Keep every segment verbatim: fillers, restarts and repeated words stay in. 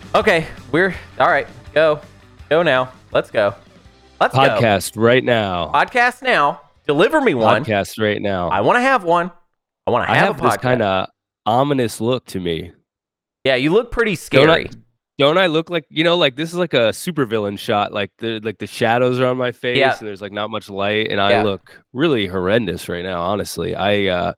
Okay, we're all right. Go, go now. Let's go. Let's go. Podcast right now. Podcast now. Deliver me one. Podcast right now. I want to have one. I want to I have, have a podcast. this kind of ominous look to me. Yeah, you look pretty Don't scary. I, don't I look like, you know, like this is like a supervillain shot. Like the like the shadows are on my face Yeah. and there's like not much light, and Yeah. I look really horrendous right now. Honestly, I uh,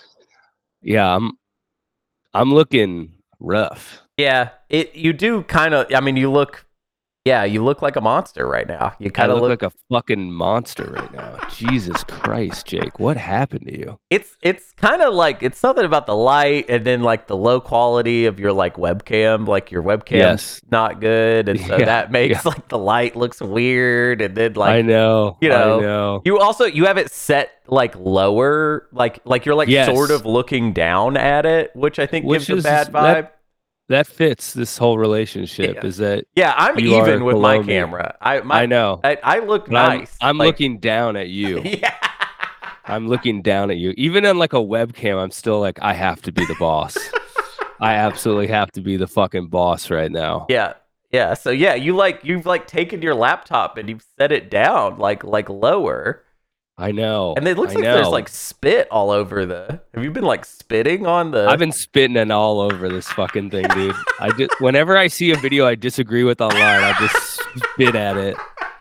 yeah, I'm I'm looking rough. Yeah, it. You do kind of. I mean, you look. Yeah, you look like a monster right now. You I kind of look, look, like a fucking monster right now. Jesus Christ, Jake, what happened to you? It's it's kind of like it's something about the light and then like the low quality of your like webcam. Like your webcam's Yes. not good, and so Yeah, that makes yeah. like the light looks weird. And then like I know, you know, I know. you also you have it set like lower, like like you're like Yes. sort of looking down at it, which I think Which gives is a bad vibe. that- That fits this whole relationship. Yeah. Is that yeah, I'm you even are with my below me. camera. I my, I know. I, I look But I'm, nice. I'm Like, looking down at you. Yeah. I'm looking down at you. Even on like a webcam, I'm still like, I have to be the boss. I absolutely have to be the fucking boss right now. Yeah. Yeah. So yeah, you like you've like taken your laptop and you've set it down like like lower. I know. And it looks I like know. there's like spit all over the Have you been like spitting on the I've been spitting and all over this fucking thing, dude. I just whenever I see a video I disagree with online, I just spit at it.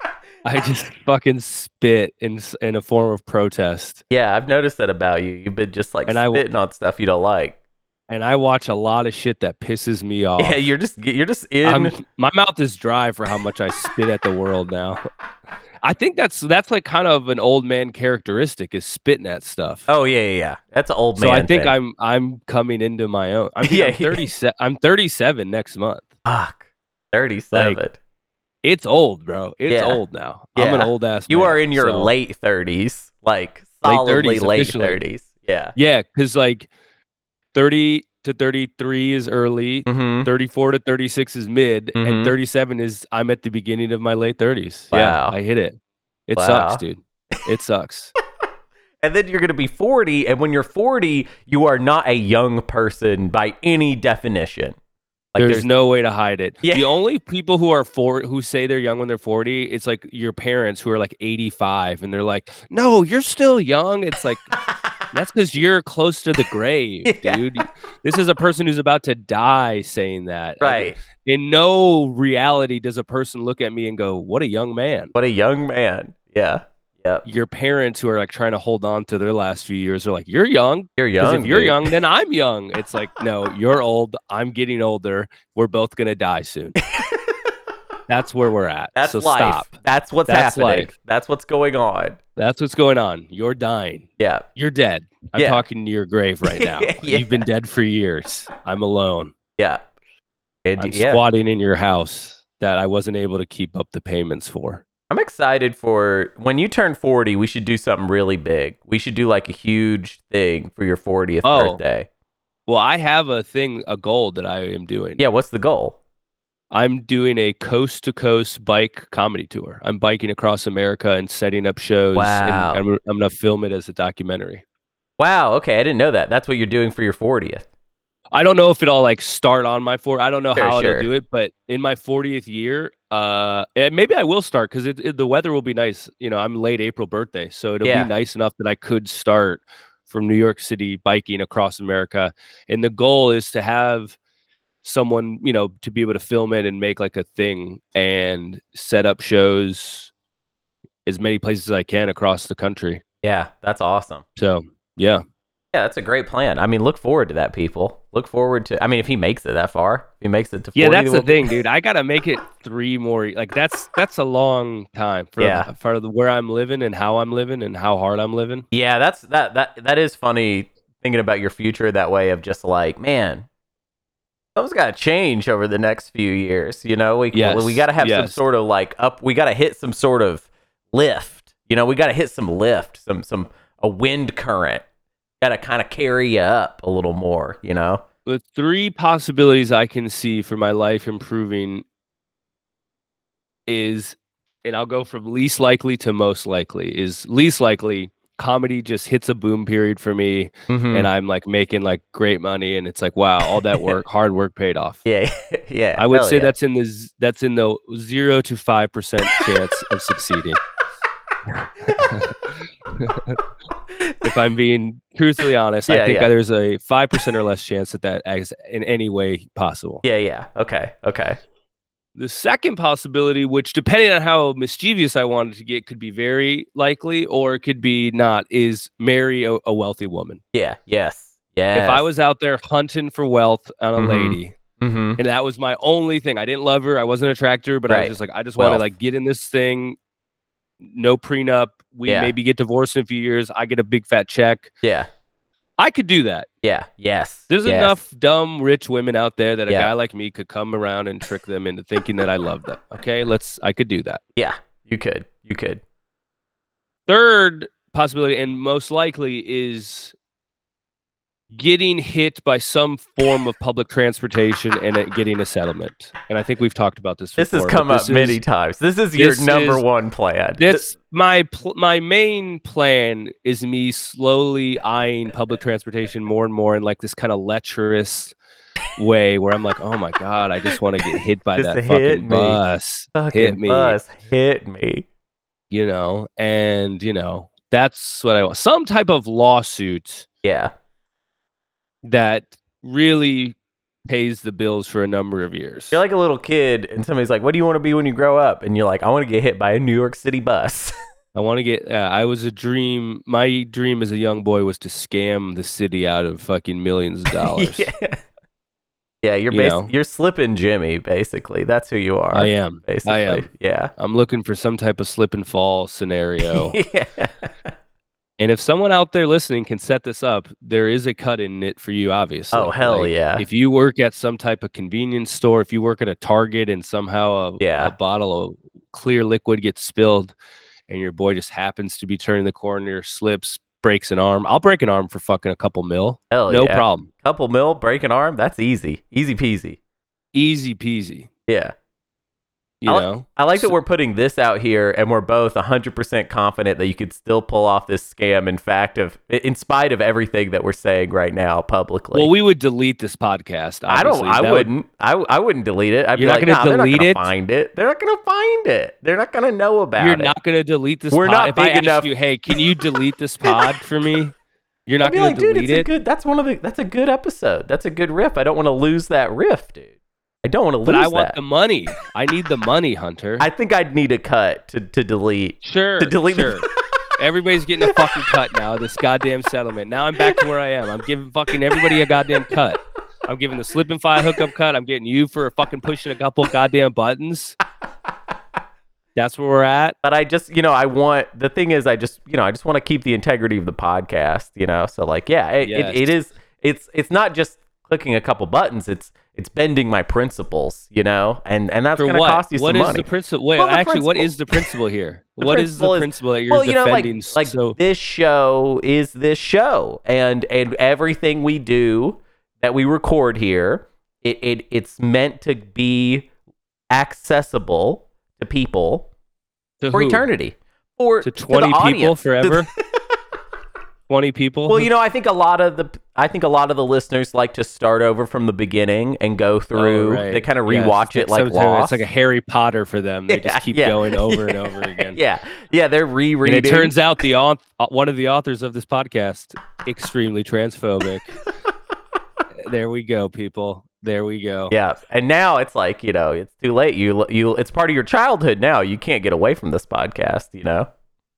I just fucking spit in in a form of protest. Yeah, I've noticed that about you. You've been just like And I- spitting on stuff you don't like. And I watch a lot of shit that pisses me off. Yeah, you're just you're just in I'm, my mouth is dry for how much I spit at the world now. I think that's that's like kind of an old man characteristic is spitting at stuff. Oh yeah, yeah, yeah. That's an old so man. I think thing. I'm I'm coming into my own. I'm, Yeah, I'm yeah. thirty-seven. I'm thirty-seven next month. Fuck. thirty-seven. It's old, bro. It's Yeah. old now. I'm an Yeah. old ass. You man, are in your so- late thirties, like Late solidly thirties, late officially. thirties. Yeah. Yeah, because like thirty to thirty-three is early. Mm-hmm. thirty-four to thirty-six is mid, Mhm. and thirty-seven is I'm at the beginning of my late thirties. Wow. Yeah, I hit it. It Wow. sucks, dude. It sucks. And then you're going to be forty, and when you're forty, you are not a young person by any definition. Like there's, no way to hide it. Yeah. The only people who are four who say they're young when they're forty, it's like your parents who are like eighty-five, and they're like, "No, you're still young." It's like that's because you're close to the grave, Yeah. dude. This is a person who's about to die saying that. Like, right. in no reality does a person look at me and go, "What a young man." What a young man. Yeah. Yep. Your parents who are like trying to hold on to their last few years are like, "You're young." You're Because young. if you're dude. young, then I'm young. It's like, no, you're old. I'm getting older. We're both gonna die soon. That's where we're at. That's so life. stop. That's what's That's happening. life. That's what's going on. That's what's going on. You're dying. Yeah. You're dead. I'm Yeah. talking to your grave right now. Yeah. You've been dead for years. I'm alone. Yeah. And, I'm yeah. squatting in your house that I wasn't able to keep up the payments for. I'm excited for when you turn forty, we should do something really big. We should do like a huge thing for your fortieth Oh. birthday. Well, I have a thing, a goal that I am doing. Yeah. What's the goal? I'm doing a coast to coast bike comedy tour. I'm biking across America and setting up shows. Wow. And I'm, I'm going to film it as a documentary. Wow. Okay. I didn't know that. That's what you're doing for your fortieth. I don't know if it'll like start on my four. I don't know Sure, how sure. it'll do it, but in my fortieth year, uh, and maybe I will start because it, it, the weather will be nice. You know, I'm late April birthday, so it'll Yeah. be nice enough that I could start from New York City biking across America. And the goal is to have someone, you know, to be able to film it and make like a thing and set up shows as many places as I can across the country. Yeah. That's awesome. So yeah. Yeah. That's a great plan. I mean, look forward to that, people. Look forward to, I mean, if he makes it that far, if he makes it to forty. Yeah, that's the we'll- thing, dude. I gotta make it three more. Like that's that's a long time for Yeah. for the, where I'm living and how I'm living and how hard I'm living. Yeah. That's, that, that, that is funny thinking about your future that way of just like, man, something's got to change over the next few years. You know, we, Yes, we got to have some yes. sort of like up, we got to hit some sort of lift. You know, we got to hit some lift, some, some, a wind current. Got to kind of carry you up a little more, you know? The three possibilities I can see for my life improving is, and I'll go from least likely to most likely, is least likely comedy just hits a boom period for me, Mhm. and I'm like making like great money, and it's like, wow, all that work, hard work paid off. Yeah, yeah. I would hell say yeah. that's in the z- that's in the zero to five percent chance of succeeding. If I'm being truthfully honest, Yeah, I think yeah. there's a five percent or less chance that that is in any way possible. Yeah, yeah. Okay, okay. The second possibility, which depending on how mischievous I wanted to get, could be very likely, or it could be not, is marry a, a wealthy woman. Yeah, yes, yes. If I was out there hunting for wealth on a Mhm. lady, Mm-hmm. and that was my only thing, I didn't love her, I wasn't attracted to her, but I Right. was just like, I just want to Wealth. like get in this thing, no prenup. We Yeah. maybe get divorced in a few years. I get a big fat check. Yeah, I could do that. yeah, yes. There's yes. enough dumb rich women out there that a Yeah. guy like me could come around and trick them into thinking that I love them. Okay, let's. I could do that. Yeah, you could. You could. Third possibility, and most likely, is getting hit by some form of public transportation and it getting a settlement. And I think we've talked about this This before. has come but up this many is- times. This is your this number is- one plan. That's my pl- my main plan is me slowly eyeing public transportation more and more in like this kind of lecherous way where I'm like, oh my god, I just want to get hit by Just that hit fucking me. bus, Fucking hit me, bus hit me. you know, and you know that's what I want. Some type of lawsuit Yeah. that really pays the bills for a number of years. You're like a little kid, and somebody's like, "What do you want to be when you grow up?" And you're like, "I want to get hit by a New York City bus." I want to get. Uh, I was a dream. My dream as a young boy was to scam the city out of fucking millions of dollars. yeah. Yeah, you're You basi- know. you're slipping Jimmy. Basically, that's who you are. I am. Basically, I am. Yeah. I'm looking for some type of slip and fall scenario. yeah. And if someone out there listening can set this up, there is a cut in it for you, obviously. Oh, hell Like, yeah. If you work at some type of convenience store, if you work at a Target and somehow a, Yeah. a bottle of clear liquid gets spilled and your boy just happens to be turning the corner, slips, breaks an arm, I'll break an arm for fucking a couple mil. Hell no yeah. problem. Couple mil, break an arm. That's easy. Easy peasy. Easy peasy. Yeah. You I li- know? I like that So- we're putting this out here, and we're both one hundred percent confident that you could still pull off this scam. In fact, of in spite of everything that we're saying right now publicly. Well, we would delete this podcast. I don't. obviously. I That would- wouldn't. I, I wouldn't delete it. I'd You're be not like, gonna nah, they're not delete gonna it? find it. They're not gonna find it. They're not gonna know about You're it. not going to delete this We're pod? not if I big asked enough- you, hey, can you delete this pod for me? You're I'd not be going like, to dude, delete it's a it? good. That's one of the. That's a good episode. That's a good riff. I don't want to lose that riff, dude. I don't want to lose But I want that. the money. I need the money, Hunter. I think I'd need a cut to, to delete. sure. to delete the- sure. Everybody's getting a fucking cut now, this goddamn settlement. Now I'm back to where I am. I'm giving fucking everybody a goddamn cut. I'm giving the slip and file hookup cut. I'm getting you for fucking pushing a couple goddamn buttons. That's where we're at. But I just, you know, I want, the thing is, I just, you know, I just want to keep the integrity of the podcast, you know? So like, yeah, it, Yes. it, it is, it's, it's not just clicking a couple buttons. It's, it's bending my principles, you know? And, and that's For going to what? cost you What some is money. the principle? Wait, Well, the actually, what principle- is the principle here? The What is principle the is- principle that you're well, you know, like, defending? like so this show is this show, and and everything we do that we record here, it, it it's meant to be accessible to people to for who? eternity, or To the twenty people audience. To the- forever? twenty people? Well, you know, I think a lot of the I think a lot of the listeners like to start over from the beginning and go through. Oh, right. They kind of Yes, rewatch it's it like sometimes Lost. It's like a Harry Potter for them. They Yeah, just keep yeah. going over and over again. yeah, yeah, they're And rereading. it turns out the auth- uh, one of the authors of this podcast extremely transphobic. There we go, people. There we go. Yeah, and now it's like, you know, it's too late. You you it's part of your childhood now. You can't get away from this podcast, you know.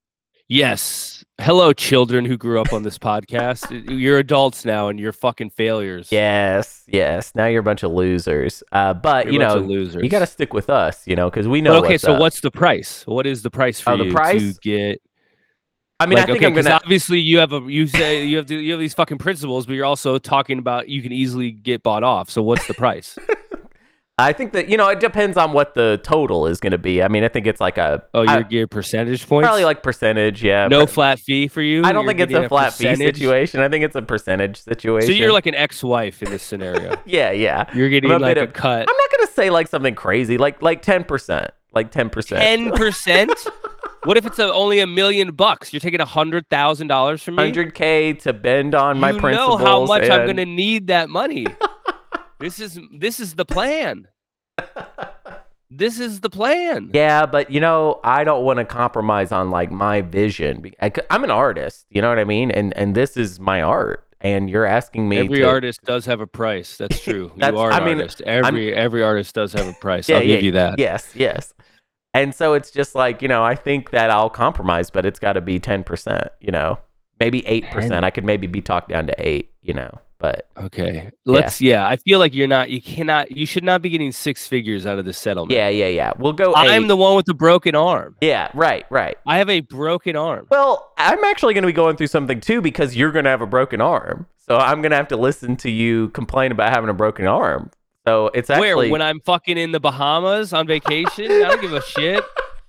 Yes. Hello, children who grew up on this podcast. You're adults now, and you're fucking failures. Yes, yes. Now you're a bunch of losers. Uh, but You're you a bunch know, of losers. you got to stick with us, you know, because we know. But okay, what's so up. what's the price? What is the price for Oh, the you price? to get? I mean, like, I think okay, I'm 'cause gonna. obviously you have a you say you have to, you have these fucking principles, but you're also talking about you can easily get bought off. So what's the price? I think that, you know, it depends on what the total is going to be. I mean, I think it's like a Oh, I- your your percentage points. probably like percentage. Yeah. no per- flat fee for you. I don't You're think it's getting a flat fee percentage? situation. I think it's a percentage situation. So you're like an ex-wife in this scenario. yeah, yeah. You're getting I'm a like bit a of- cut. I'm not gonna say like something crazy, like like ten percent, like ten percent. Ten percent. What if it's a, only a million bucks? You're taking a hundred thousand dollars from me. Hundred k to bend on you my principles. You know how much and... I'm gonna need that money. this is this is the plan. This is the plan. Yeah, but you know, I don't want to compromise on like my vision. I, I'm an artist, you know what I mean, and and this is my art. And you're asking me. Every to... artist does have a price. That's true. That's, you are an I mean, artist. Every I'm... every artist does have a price. Yeah, I'll yeah, give you that. Yes, yes. And so it's just like, you know, I think that I'll compromise, but it's got to be ten percent. You know, maybe eight percent. I could maybe be talked down to eight. You know. But okay, let's. Yeah. yeah, I feel like you're not. You cannot. You should not be getting six figures out of this settlement. Yeah, yeah, yeah. We'll go. I'm eight. the one with the broken arm. Yeah, right, right. I have a broken arm. Well, I'm actually going to be going through something too because you're going to have a broken arm. So I'm going to have to listen to you complain about having a broken arm. So it's actually where when I'm fucking in the Bahamas on vacation. I don't give a shit.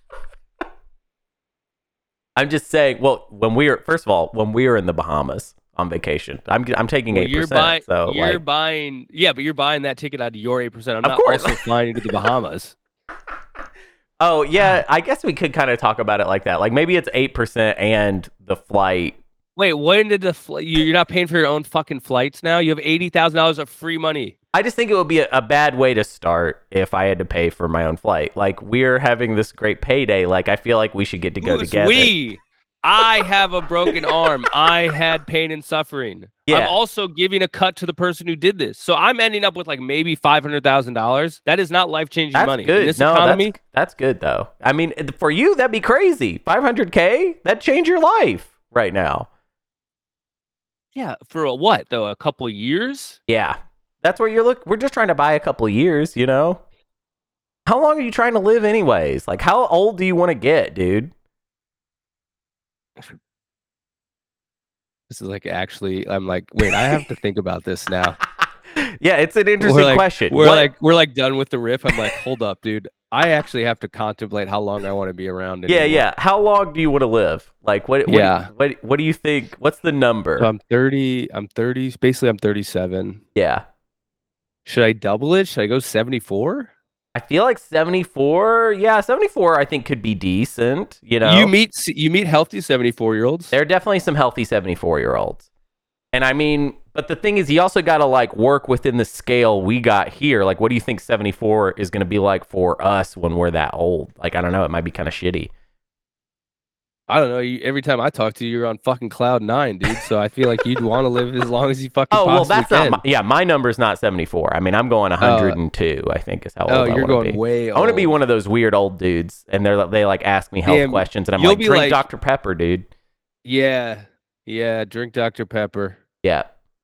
I'm just saying. Well, when we were first of all, when we were in the Bahamas. On vacation, I'm I'm taking eight well, percent. So you're like, buying, yeah, but you're buying that ticket out of your eight percent. I'm of not course. also flying to the Bahamas. Oh yeah, I guess we could kind of talk about it like that. Like maybe it's eight percent and the flight. Wait, when did the fl- you're not paying for your own fucking flights now? You have eighty thousand dollars of free money. I just think it would be a, a bad way to start if I had to pay for my own flight. Like we're having this great payday. Like I feel like we should get to go Who's together. We. I have a broken arm. I had pain and suffering. Yeah. I'm also giving a cut to the person who did this. So I'm ending up with like maybe five hundred thousand dollars. That is not life-changing money. Good. In this no, economy. That's, that's good, though. I mean, for you, that'd be crazy. five hundred K? That'd change your life right now. Yeah. For a what, though? A couple of years? Yeah. That's where you're look. We're just trying to buy a couple of years, you know? How long are you trying to live anyways? Like, how old do you want to get, dude? This is like actually, I'm like, wait, I have to think about this now. Yeah, it's an interesting we're like, question. We're what? like, we're like done with the riff. I'm like, hold up, dude. I actually have to contemplate how long I want to be around. Anymore. Yeah, yeah. How long do you want to live? Like, what? what yeah. What? What do you think? What's the number? So I'm thirty. I'm thirty. Basically, I'm thirty-seven. Yeah. Should I double it? Should I go seventy-four? I feel like seventy-four. Yeah, seventy-four. I think could be decent. You know, you meet you meet healthy seventy-four year olds. There are definitely some healthy seventy-four year olds, and I mean, but the thing is, you also got to like work within the scale we got here. Like, what do you think seventy-four is going to be like for us when we're that old? Like, I don't know. It might be kind of shitty. I don't know. You, every time I talk to you, you're on fucking cloud nine, dude. So I feel like you'd want to live as long as you fucking oh, well, possibly that's can. not my, yeah, my number's not seventy-four. I mean, I'm going one hundred two, uh, I think is how old oh, I you're going be. way old. I want to be one of those weird old dudes, and they're they like ask me health Damn, questions, and I'm like, drink like, Doctor Pepper, dude. Yeah, yeah, drink Doctor Pepper. Yeah.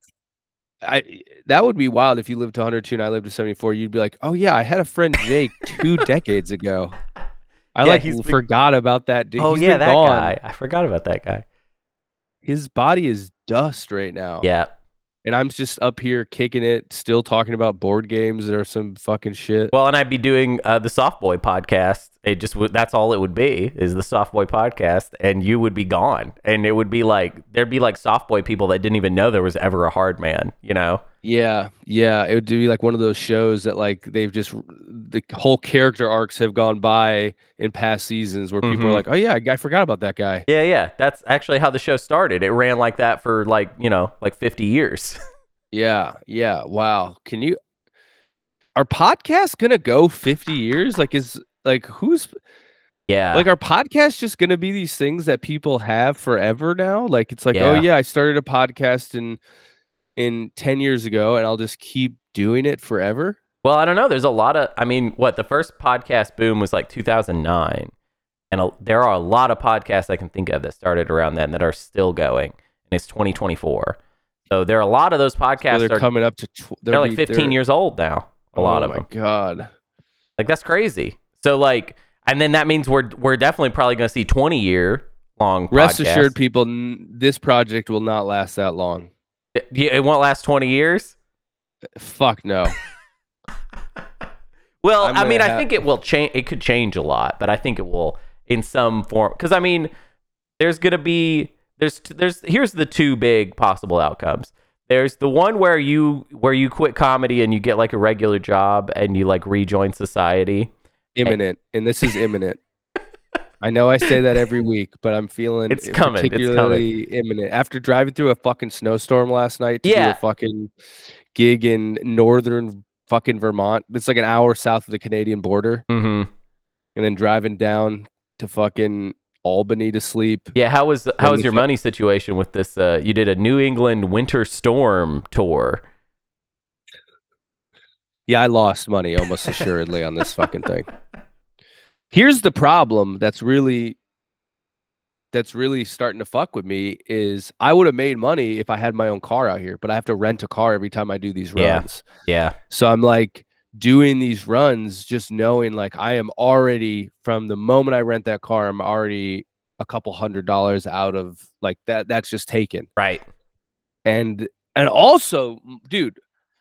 I that would be wild if you lived to one hundred two and I lived to seventy-four. You'd be like, oh yeah, I had a friend Jake two decades ago. I yeah, like he's forgot been... about that dude. Oh he's yeah, that gone. guy. I forgot about that guy. His body is dust right now. Yeah. And I'm just up here kicking it, still talking about board games or some fucking shit. Well, and I'd be doing uh, the Soft Boy podcast. It just w- that's all it would be is the Soft Boy podcast, and you would be gone, and it would be like there'd be like Soft Boy people that didn't even know there was ever a Hard Man, you know? Yeah, yeah. It would be like one of those shows that like they've just the whole character arcs have gone by in past seasons where people mm-hmm. are like, oh yeah, I, I forgot about that guy. Yeah, yeah. That's actually how the show started. It ran like that for like you know like fifty years. Yeah, yeah. Wow. Can you? Are podcasts gonna go fifty years? Like, is like who's? Yeah. Like, are podcasts just gonna be these things that people have forever now? Like, it's like, yeah. oh yeah, I started a podcast in in ten years ago, and I'll just keep doing it forever. Well, I don't know. There's a lot of. I mean, what the first podcast boom was like two thousand nine, and a, there are a lot of podcasts I can think of that started around then that are still going, and it's twenty twenty-four. So there are a lot of those podcasts. So they're are, coming up to. Tw- they're like fifteen years old now. A oh lot of them. Oh my god! Like that's crazy. So like, and then that means we're we're definitely probably going to see twenty year long. Rest podcasts. assured, people, n- this project will not last that long. It, it won't last twenty years. Fuck no. Well, I mean, have... I think it will change. It could change a lot, but I think it will in some form. Because I mean, there's going to be. There's there's here's the two big possible outcomes. There's the one where you where you quit comedy and you get like a regular job and you like rejoin society. Imminent, and, and this is imminent. I know I say that every week, but I'm feeling It's it coming. It's coming. particularly imminent. After driving through a fucking snowstorm last night to do Yeah. a fucking gig in northern fucking Vermont. It's like an hour south of the Canadian border. Mm-hmm. And then driving down to fucking Albany to sleep. Yeah, how was how Then was the your fu- money situation with this? Uh, you did a New England winter storm tour. Yeah, I lost money almost assuredly on this fucking thing. Here's the problem that's really that's really starting to fuck with me is I would have made money if I had my own car out here, but I have to rent a car every time I do these Yeah. runs. Yeah. So I'm like doing these runs just knowing like I am already from the moment I rent that car, I'm already a couple hundred dollars out of like that that's just taken. Right. And and also, dude,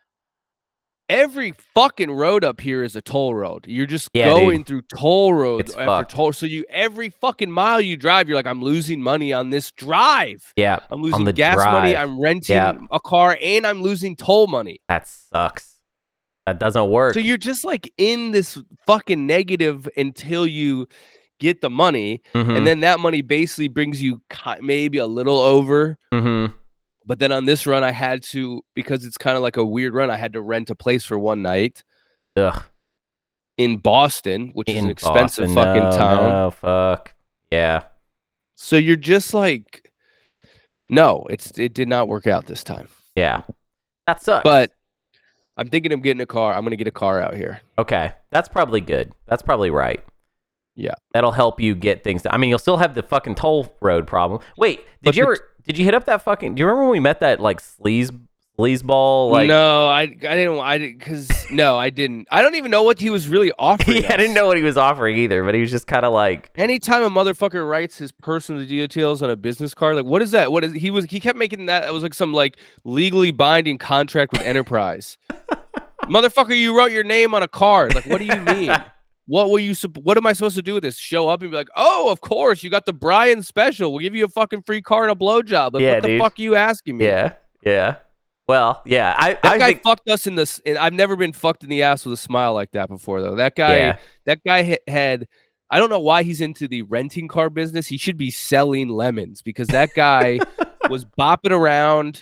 every fucking road up here is a toll road. You're just Yeah, going dude. through toll roads It's after fucked. toll. So you every fucking mile you drive, you're like, I'm losing money on this drive. Yeah. I'm On losing the gas money. drive. I'm renting Yeah. a car, and I'm losing toll money. That sucks. That doesn't work. So you're just like in this fucking negative until you get the money, Mhm. and then that money basically brings you ki- maybe a little over. Mhm. But then on this run, I had to, because it's kind of like a weird run, I had to rent a place for one night Ugh. in Boston, which is In an expensive Boston. fucking No, town. No, fuck. Yeah. So you're just like, no, it's it did not work out this time. Yeah. That sucks. But I'm thinking of getting a car. I'm gonna get a car out here. Okay. That's probably good. That's probably right. Yeah. That'll help you get things done. I mean, you'll still have the fucking toll road problem. Wait, did But you the- ever did you hit up that fucking do you remember when we met that like sleaze sleazeball like no, I I didn't I didn't because no, I didn't. I don't even know what he was really offering. Yeah, I didn't us. know what he was offering either, but he was just kind of like Anytime a motherfucker writes his personal details on a business card, like what is that? What is he was he kept making that it was like some like legally binding contract with Enterprise. Motherfucker, you wrote your name on a card. Like, what do you mean? What were you? sup- What am I supposed to do with this? Show up and be like, "Oh, of course, you got the Brian special. We'll give you a fucking free car and a blowjob." Like, Yeah, what the dude. fuck are you asking me? yeah, yeah. Well, yeah, I That I guy think fucked us in this. I've never been fucked in the ass with a smile like that before, though. That guy, Yeah. that guy ha- had. I don't know why he's into the renting car business. He should be selling lemons because that guy was bopping around.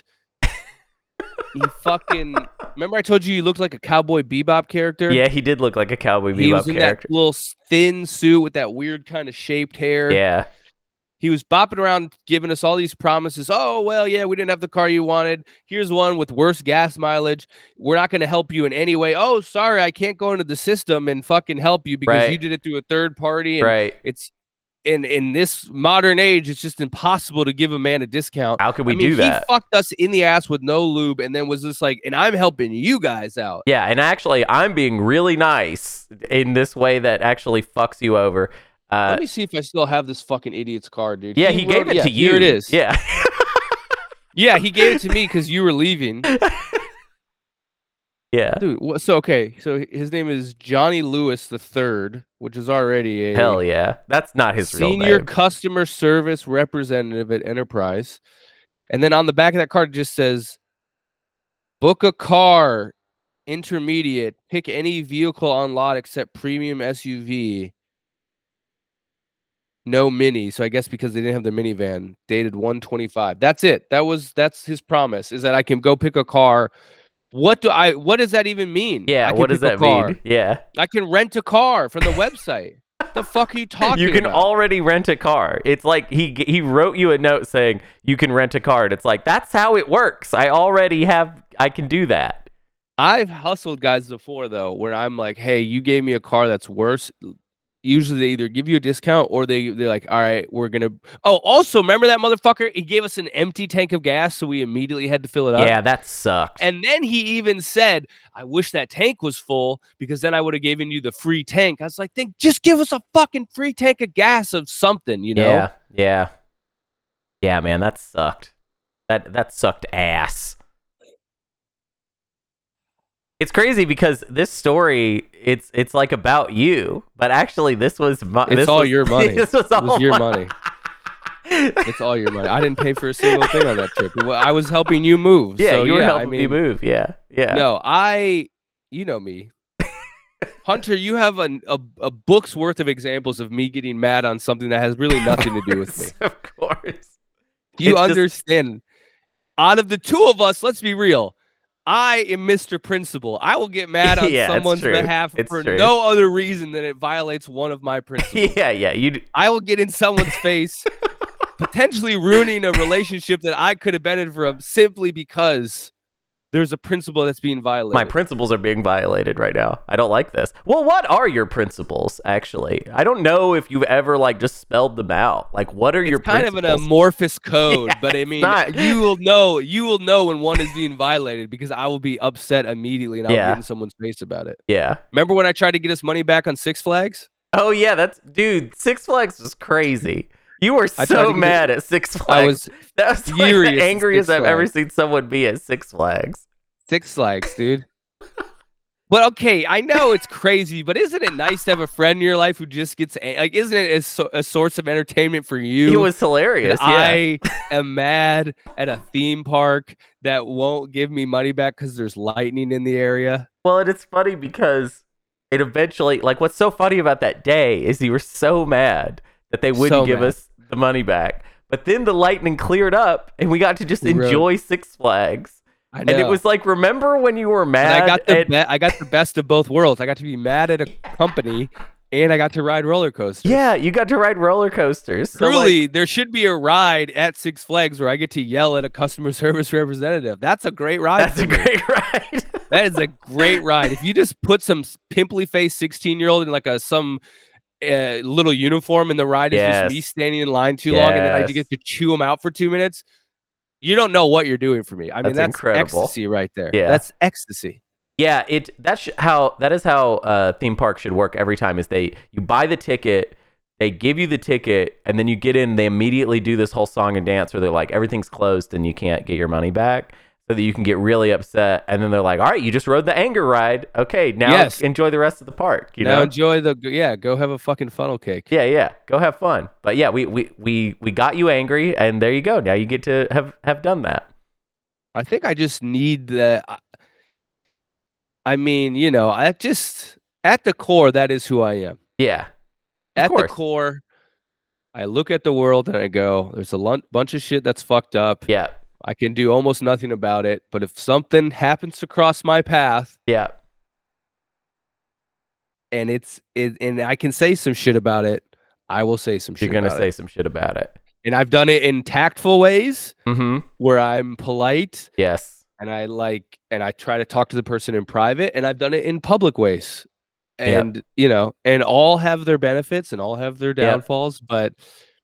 He fucking. Remember, I told you he looked like a Cowboy Bebop character. yeah, he did look like a Cowboy he was Bebop in character. that little s- thin suit with that weird kind of shaped hair. Yeah, He was bopping around giving us all these promises. Oh, well, yeah, we didn't have the car you wanted. Here's one with worse gas mileage. We're not going to help you in any way. Oh, sorry, I can't go into the system and fucking help you because Right. you did it through a third party. And right. it's in in this modern age, it's just impossible to give a man a discount. How could we I mean, do that? He fucked us in the ass with no lube and then was just like, and I'm helping you guys out. Yeah, and actually, I'm being really nice in this way that actually fucks you over. Uh, Let me see if I still have this fucking idiot's card, dude. yeah, he, wrote- gave it yeah, to you. Here it is. Yeah. Yeah, he gave it to me because you were leaving. Yeah. Dude, wha- so okay, so his name is Johnny Lewis the Third, which is already a Hell yeah. That's not his real senior name. customer service representative at Enterprise. And then on the back of that card it just says, book a car, intermediate, pick any vehicle on lot except premium S U V. No mini. So I guess because they didn't have the minivan, dated one twenty-five. That's it. That was that's his promise, is that I can go pick a car. What do I what does that even mean? Yeah, I can what does pick a that car. mean? Yeah. I can rent a car from the website. The fuck are you talking You can about? already rent a car. It's like he he wrote you a note saying you can rent a car. And it's like that's how it works. I already have I can do that. I've hustled guys before though, where I'm like, hey, you gave me a car that's worse. Usually they either give you a discount or they they're like, all right, we're gonna. Oh, also remember that motherfucker? He gave us an empty tank of gas, so we immediately had to fill it up. Yeah, that sucked. And then he even said, I wish that tank was full because then I would have given you the free tank. I was like, then just give us a fucking free tank of gas of something, you know? Yeah, yeah. Yeah, man, that sucked. That that sucked ass. It's crazy because this story, it's it's like about you, but actually this was my. It's this all was, your money. This was It all was your my- money. It's all your money. I didn't pay for a single thing on that trip. Well, I was helping you move. Yeah, so, you were yeah, helping I me mean, move. Yeah, yeah. No, I, you know me. Hunter, you have a, a a book's worth of examples of me getting mad on something that has really nothing to do with me. Of course. You It's just- understand? Out of the two of us, let's be real. I am Mister Principal. I will get mad on Yeah, it's someone's true. behalf It's for true. no other reason than it violates one of my principles. Yeah, yeah. You I will get in someone's face, potentially ruining a relationship that I could have benefited from simply because there's a principle that's being violated. My principles are being violated right now. I don't like this. Well, what are your principles, actually? I don't know if you've ever, like, just spelled them out. Like, what are it's your kind principles? of an amorphous code, Yeah, but I it's mean, not- you will know, you will know when one is being violated because I will be upset immediately and I'll Yeah. get in someone's face about it. Yeah. Remember when I tried to get us money back on Six Flags? Oh, yeah, that's... Dude, Six Flags was crazy. You were I tried so to get- mad at Six Flags. I was that was like furious the at angriest Six I've ever Flags. seen someone be at Six Flags. Six Flags, dude. But okay, I know it's crazy, but isn't it nice to have a friend in your life who just gets a- like? Isn't it a, so- a source of entertainment for you? It was hilarious. that Yeah. I am mad at a theme park that won't give me money back because there's lightning in the area. Well, and it's funny because it eventually, like, what's so funny about that day is you were so mad that they wouldn't So give mad. us the money back. But then the lightning cleared up and we got to just We rode. enjoy Six Flags. I know. And it was like, remember when you were And mad? I got the and- be- I got the best of both worlds. I got to be mad at a company, and I got to ride roller coasters. yeah, you got to ride roller coasters. So, like, Truly, there should be a ride at Six Flags where I get to yell at a customer service representative. That's a great ride. that's for a me. great ride. That is a great ride. If you just put some pimply faced sixteen year old in like a some uh, little uniform and the ride is Yes. just me standing in line too long and then I Yes. get to chew them out for two minutes, you don't know what you're doing for me. I mean, That's that's incredible. ecstasy right there. Yeah. That's ecstasy. Yeah, it that's how that is how uh theme park should work every time is they you buy the ticket, they give you the ticket, and then you get in, they immediately do this whole song and dance where they're like, everything's closed and you can't get your money back. So that you can get really upset, and then they're like, all right, you just rode the anger ride. Okay, now Yes. enjoy the rest of the park. You now know? enjoy the yeah, go have a fucking funnel cake. Yeah, yeah. Go have fun. But yeah, we, we we we got you angry, and there you go. Now you get to have have done that. I think I just need the I- I mean, you know, I just at the core that is who I am. Yeah. At the course. core, I look at the world and I go, there's a lun- bunch of shit that's fucked up. Yeah. I can do almost nothing about it. But if something happens to cross my path Yeah. and it's it, and I can say some shit about it, I will say some shit You're gonna about say it. some shit about it. And I've done it in tactful ways Mm-hmm. where I'm polite Yes. and I like and I try to talk to the person in private, and I've done it in public ways. Yep. And you know, and all have their benefits and all have their downfalls, but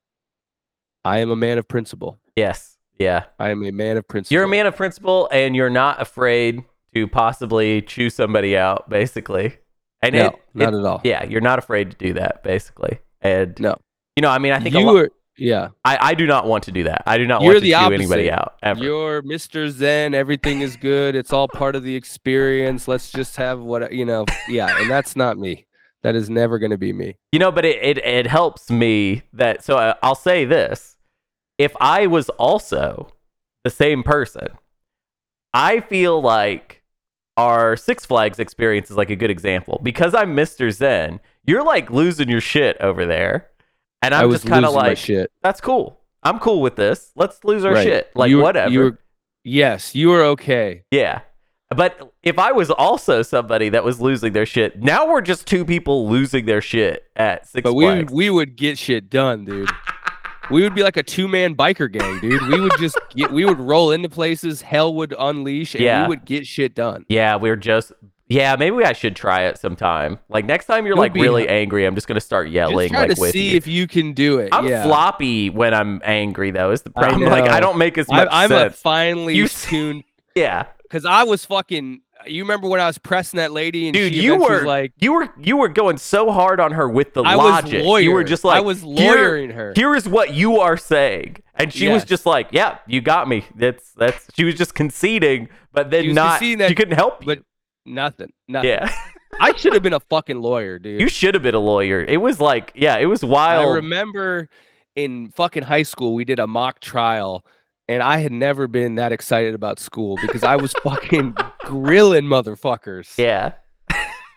I am a man of principle. Yes. Yeah. I am a man of principle. You're a man of principle, and you're not afraid to possibly chew somebody out, basically. And No, it, not it- at all. Yeah, you're not afraid to do that, basically. And No. you know, I mean, I think a you lot, are yeah. I, I do not want to do that. I do not You're want to the chew anybody opposite. out ever. You're Mister Zen. Everything is good. It's all part of the experience. Let's just have what you know. Yeah, and that's not me. That is never going to be me. You know, but it, it, it helps me that, so I, I'll say this. If I was also the same person, I feel like our Six Flags experience is like a good example. Because I'm Mister Zen, you're like losing your shit over there. And I I'm was just kind of losing my like, shit. that's cool. I'm cool with this. Let's lose our Right. shit. Like, You were- whatever. you were- yes, you are okay. Yeah. But if I was also somebody that was losing their shit, now we're just two people losing their shit at Six But we Flags. would, we would get shit done, dude. We would be like a two man biker gang, dude. We would just get, we would roll into places, hell would unleash, and Yeah. we would get shit done. Yeah, we're just. Yeah, maybe I should try it sometime. Like next time you're It would like be- really angry, I'm just gonna start yelling Just try like to with see you. if you can do it. I'm yeah. floppy when I'm angry though. Is the I problem? Like I know. don't make as I, much I'm a sense. finely You- tuned Yeah, because I was fucking. You remember when I was pressing that lady and dude, she you eventually were like you were you were going so hard on her with the I was logic. lawyer. You were just like I was "Here- lawyering her. Here is what you are saying, and she was Yes. just like, "Yeah, you got me." That's that's. She was just conceding, but then She was not. conceding that- she couldn't help you. but nothing. Nothing. Yeah, I should have been a fucking lawyer, dude. you should have been a lawyer. It was like, yeah, it was I wild. remember in fucking high school we did a mock trial, and I had never been that excited about school because I was fucking grilling motherfuckers. Yeah.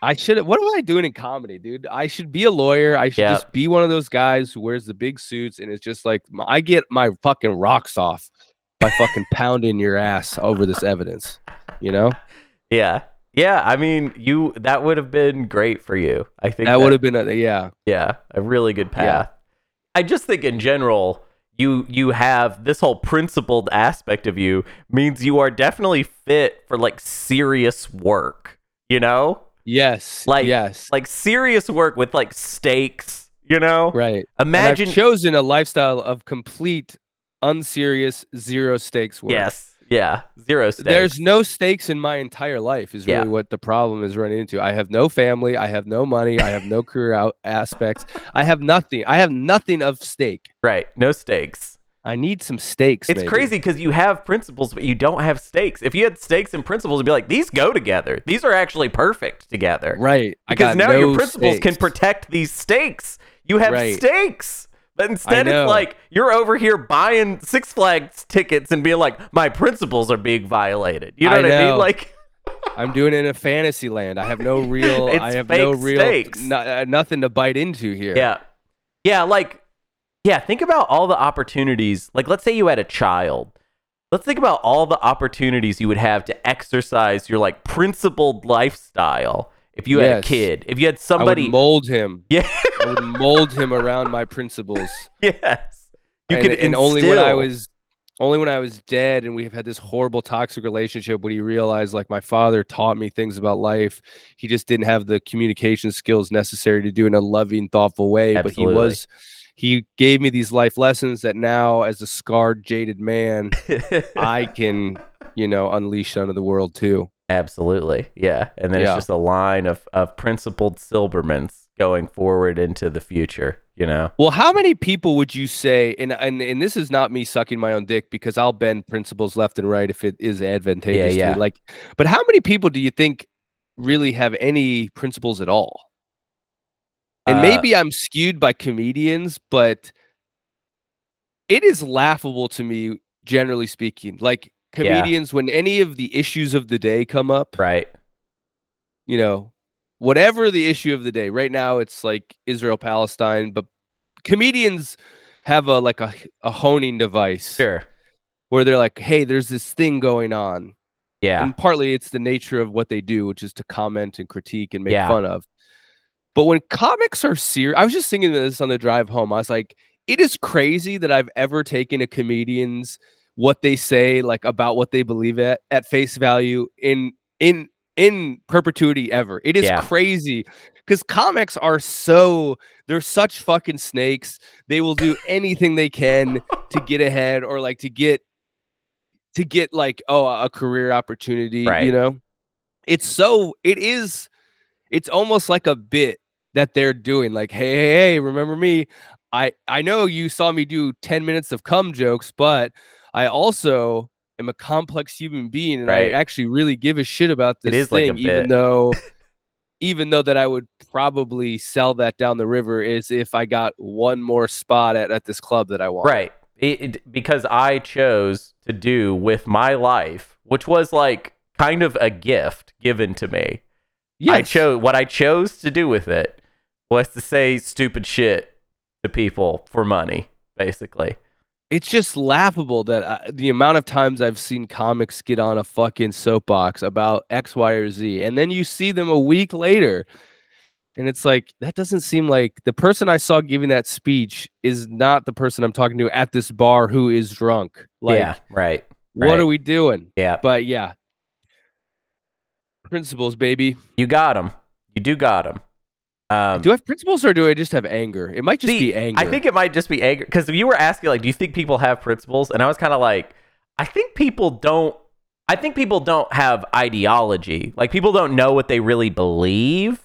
I should. What am I doing in comedy, dude? I should be a lawyer. I should Yeah. just be one of those guys who wears the big suits, and it's just like I get my fucking rocks off by fucking pounding your ass over this evidence. You know? Yeah. Yeah. I mean, you that would have been great for you. I think That would have been a yeah. Yeah, a really good path. I just think in general, you you have this whole principled aspect of you means you are definitely fit for like serious work, you know? Yes. Like yes. like serious work with like stakes, you know? Right. Imagine and I've chosen a lifestyle of complete unserious zero stakes work. Yes. Yeah. Zero stakes. There's no stakes in my entire life is really Yeah. what the problem is running into. I have no family. I have no money. I have no career out aspects. I have nothing. I have nothing of stake. Right. No stakes. I need some stakes. It's maybe. crazy because you have principles, but you don't have stakes. If you had stakes and principles, it'd be like, these go together. These are actually perfect together. Right. I Because got now no your principles stakes. can protect these stakes. You have Right. stakes. But instead, know. it's like you're over here buying Six Flags tickets and being like, my principles are being violated. You know I what I mean? know. Like, I'm doing it in a fantasy land. I have no real. It's I have fake no real. stakes. No, uh, nothing to bite into here. yeah. Yeah. Like, yeah. Think about all the opportunities. Like, let's say you had a child. Let's think about all the opportunities you would have to exercise your like principled lifestyle if you had a Yes. kid. If you had I somebody. would mold him. Yeah. I would mold him around my principles. Yes. You and, could and only when I instill- was only when I was dead and we have had this horrible toxic relationship when he realized like my father taught me things about life. He just didn't have the communication skills necessary to do it in a loving, thoughtful way. Absolutely. But he was he gave me these life lessons that now as a scarred, jaded man, I can, you know, unleash onto the world too. Absolutely. Yeah. And then it's Yeah. just a line of, of principled Silbermans going forward into the future, you know? Well, how many people would you say, and, and and this is not me sucking my own dick because I'll bend principles left and right if it is advantageous Yeah, to yeah. me. Like, but how many people do you think really have any principles at all? And Uh, maybe I'm skewed by comedians, but it is laughable to me, generally speaking. Like comedians, when any of the issues of the day come up, Right. you know, whatever the issue of the day. Right now, it's like Israel Palestine, but comedians have a like a, a honing device Sure. where they're like, "Hey, there's this thing going on," Yeah. and partly it's the nature of what they do, which is to comment and critique and make Yeah. fun of. But when comics are serious, I was just thinking this on the drive home. I was like, it is crazy that I've ever taken a comedian's what they say like about what they believe at at face value in in in perpetuity ever. It is Yeah. crazy because comics are so they're such fucking snakes. They will do anything they can to get ahead or like to get to get like oh a career opportunity. Right. You know, it's so it is. It's almost like a bit that they're doing. Like, hey, hey, hey, remember me? I I know you saw me do ten minutes of cum jokes, but I also am a complex human being, and Right. I actually really give a shit about this It is like a thing, even bit. though, even though that I would probably sell that down the river is if I got one more spot at, at this club that I want. Right. It, it, because I chose to do with my life, which was like kind of a gift given to me. I Yes. chose what I chose to do with it was to say stupid shit to people for money, basically. It's just laughable that uh, the amount of times I've seen comics get on a fucking soapbox about X, Y, or Z, and then you see them a week later, and it's like that doesn't seem like the person I saw giving that speech is not the person I'm talking to at this bar who is drunk. Like, yeah, right. what right. are we doing? Yeah, But yeah, principles, baby. you got them. You do got them. Um, Do I have principles or do I just have anger? It might just see, be anger. I think it might just be anger because you were asking like, do you think people have principles? And I was kind of like, I think people don't. I think people don't have ideology. Like people don't know what they really believe,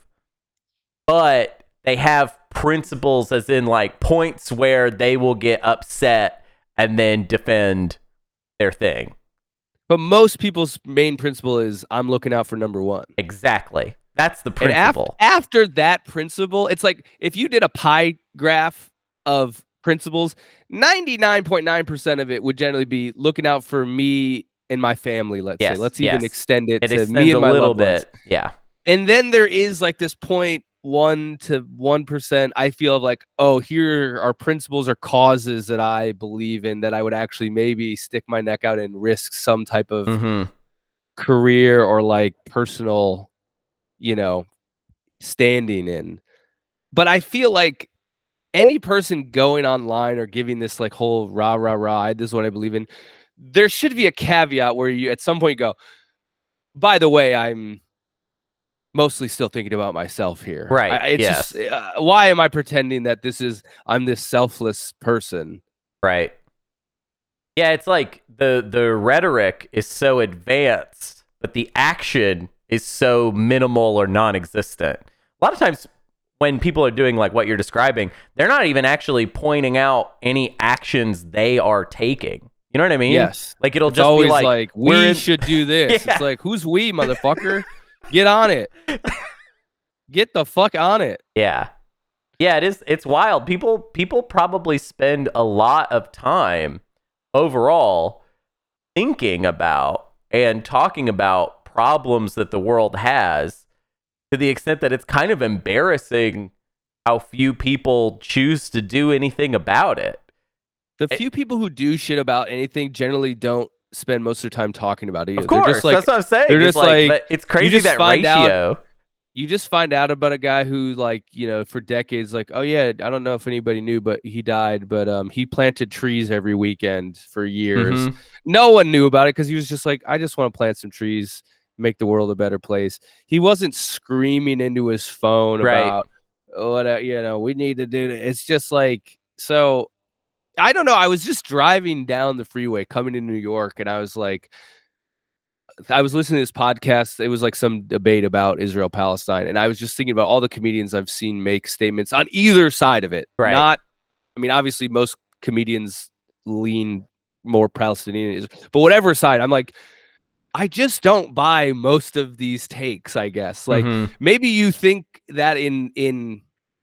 but they have principles, as in like points where they will get upset and then defend their thing. But most people's main principle is I'm looking out for number one. Exactly. That's the And af- principle. after that principle, it's like if you did a pie graph of principles, ninety-nine point nine percent of it would generally be looking out for me and my family, let's Yes, say. Let's even yes. extend it, It to extends me and a my little loved ones. bit. Yeah. And then there is like this point one to one percent. I feel like, oh, here are principles or causes that I believe in that I would actually maybe stick my neck out and risk some type of Mm-hmm. career or like personal, you know, standing in. But I feel like any person going online or giving this like whole rah rah rah, this is what I believe in, there should be a caveat where you at some point go, by the way, I'm mostly still thinking about myself here. Right. I, it's yes. just uh, why am I pretending that this is I'm this selfless person? Right. Yeah, it's like the the rhetoric is so advanced, but the action is so minimal or non-existent. A lot of times when people are doing like what you're describing, they're not even actually pointing out any actions they are taking. You know what I mean? Yes. Like it'll It's just always be like, like we're we in- should do this. Yeah. It's like, who's we, motherfucker? Get on it. Get the fuck on it. Yeah. Yeah, it is. It's wild. People people probably spend a lot of time overall thinking about and talking about problems that the world has, to the extent that it's kind of embarrassing how few people choose to do anything about it. The few people who do shit about anything generally don't spend most of their time talking about it either. Of course, They're just like, that's what I'm saying. they're It's just like, like- but it's crazy just that find out- ratio. you just find out about a guy who, like, you know, for decades, like, oh yeah, I don't know if anybody knew, but he died, but um, he planted trees every weekend for years. Mhm. No one knew about it because he was just like, I just want to plant some trees, make the world a better place. He wasn't screaming into his phone Right. about what uh, you know, we need to do. It. It's just like, so I don't know. I was just driving down the freeway coming to New York, and I was like, I was listening to this podcast. It was like some debate about Israel Palestine, and I was just thinking about all the comedians I've seen make statements on either side of it. Right. Not, I mean, obviously most comedians lean more Palestinian, but whatever side, I'm like, I just don't buy most of these takes. I guess like Mhm. maybe you think that in in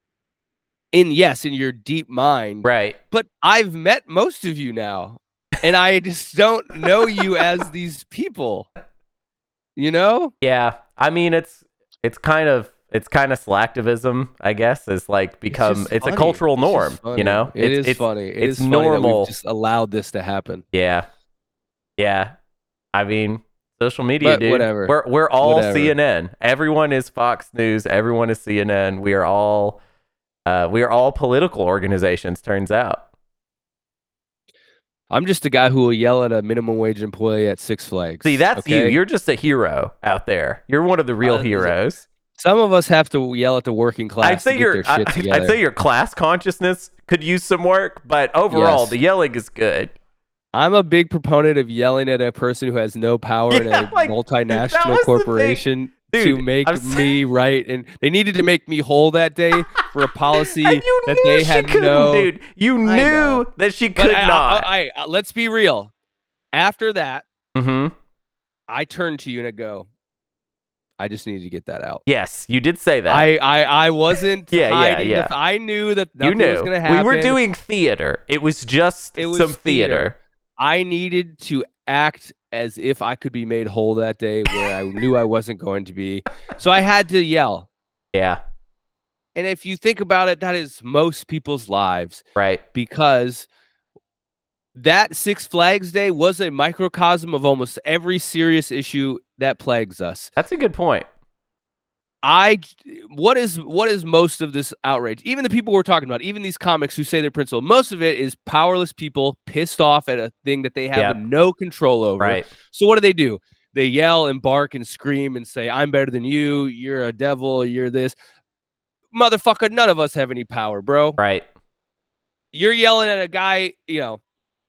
in yes in your deep mind, Right. but I've met most of you now, and I just don't know you as these people. You know? Yeah, I mean it's it's kind of it's kind of slacktivism, I guess. It's like become just it's, a funny. cultural It's just norm, funny. you know. It it's, is it's, funny. It it's is funny that we've normal. just allowed this to happen. Yeah, yeah. I mean, social media, But dude. whatever. We're we're all Whatever. C N N. Everyone is Fox News. Everyone is C N N. We are all uh, we are all political organizations. Turns out. I'm just a guy who will yell at a minimum wage employee at Six Flags. See, that's okay? you. You're just a hero out there. You're one of the real Uh, heroes. Some of us have to yell at the working class I'd say to get your their shit I, together. I'd say your class consciousness could use some work, but overall, Yes. the yelling is good. I'm a big proponent of yelling at a person who has no power in Yeah, a like, that was multinational the corporation thing. to Dude, make I'm saying- me right. And they needed to make me whole that day for a policy And you that knew they she had couldn't, no. dude. You I knew know. that she But could I, not. I, I, I- let's be real. After that, mm-hmm. I turned to you and I go, I just need to get that out. Yes, you did say that. I, I, I wasn't Yeah, yeah, hiding. yeah. The, I knew that you nothing knew was going to happen. we were doing theater. It was just It was some theater. theater. I needed to act as if I could be made whole that day where I knew I wasn't going to be. So I had to yell. Yeah, And if you think about it, that is most people's lives, right. because that Six Flags Day was a microcosm of almost every serious issue that plagues us. That's a good point. I what is what is most of this outrage? Even the people we're talking about, even these comics who say they're principled, most of it is powerless people pissed off at a thing that they have Yeah. no control over. Right. So what do they do? They yell and bark and scream and say, I'm better than you, you're a devil, you're this. Motherfucker, none of us have any power, bro. Right. You're yelling at a guy, you know,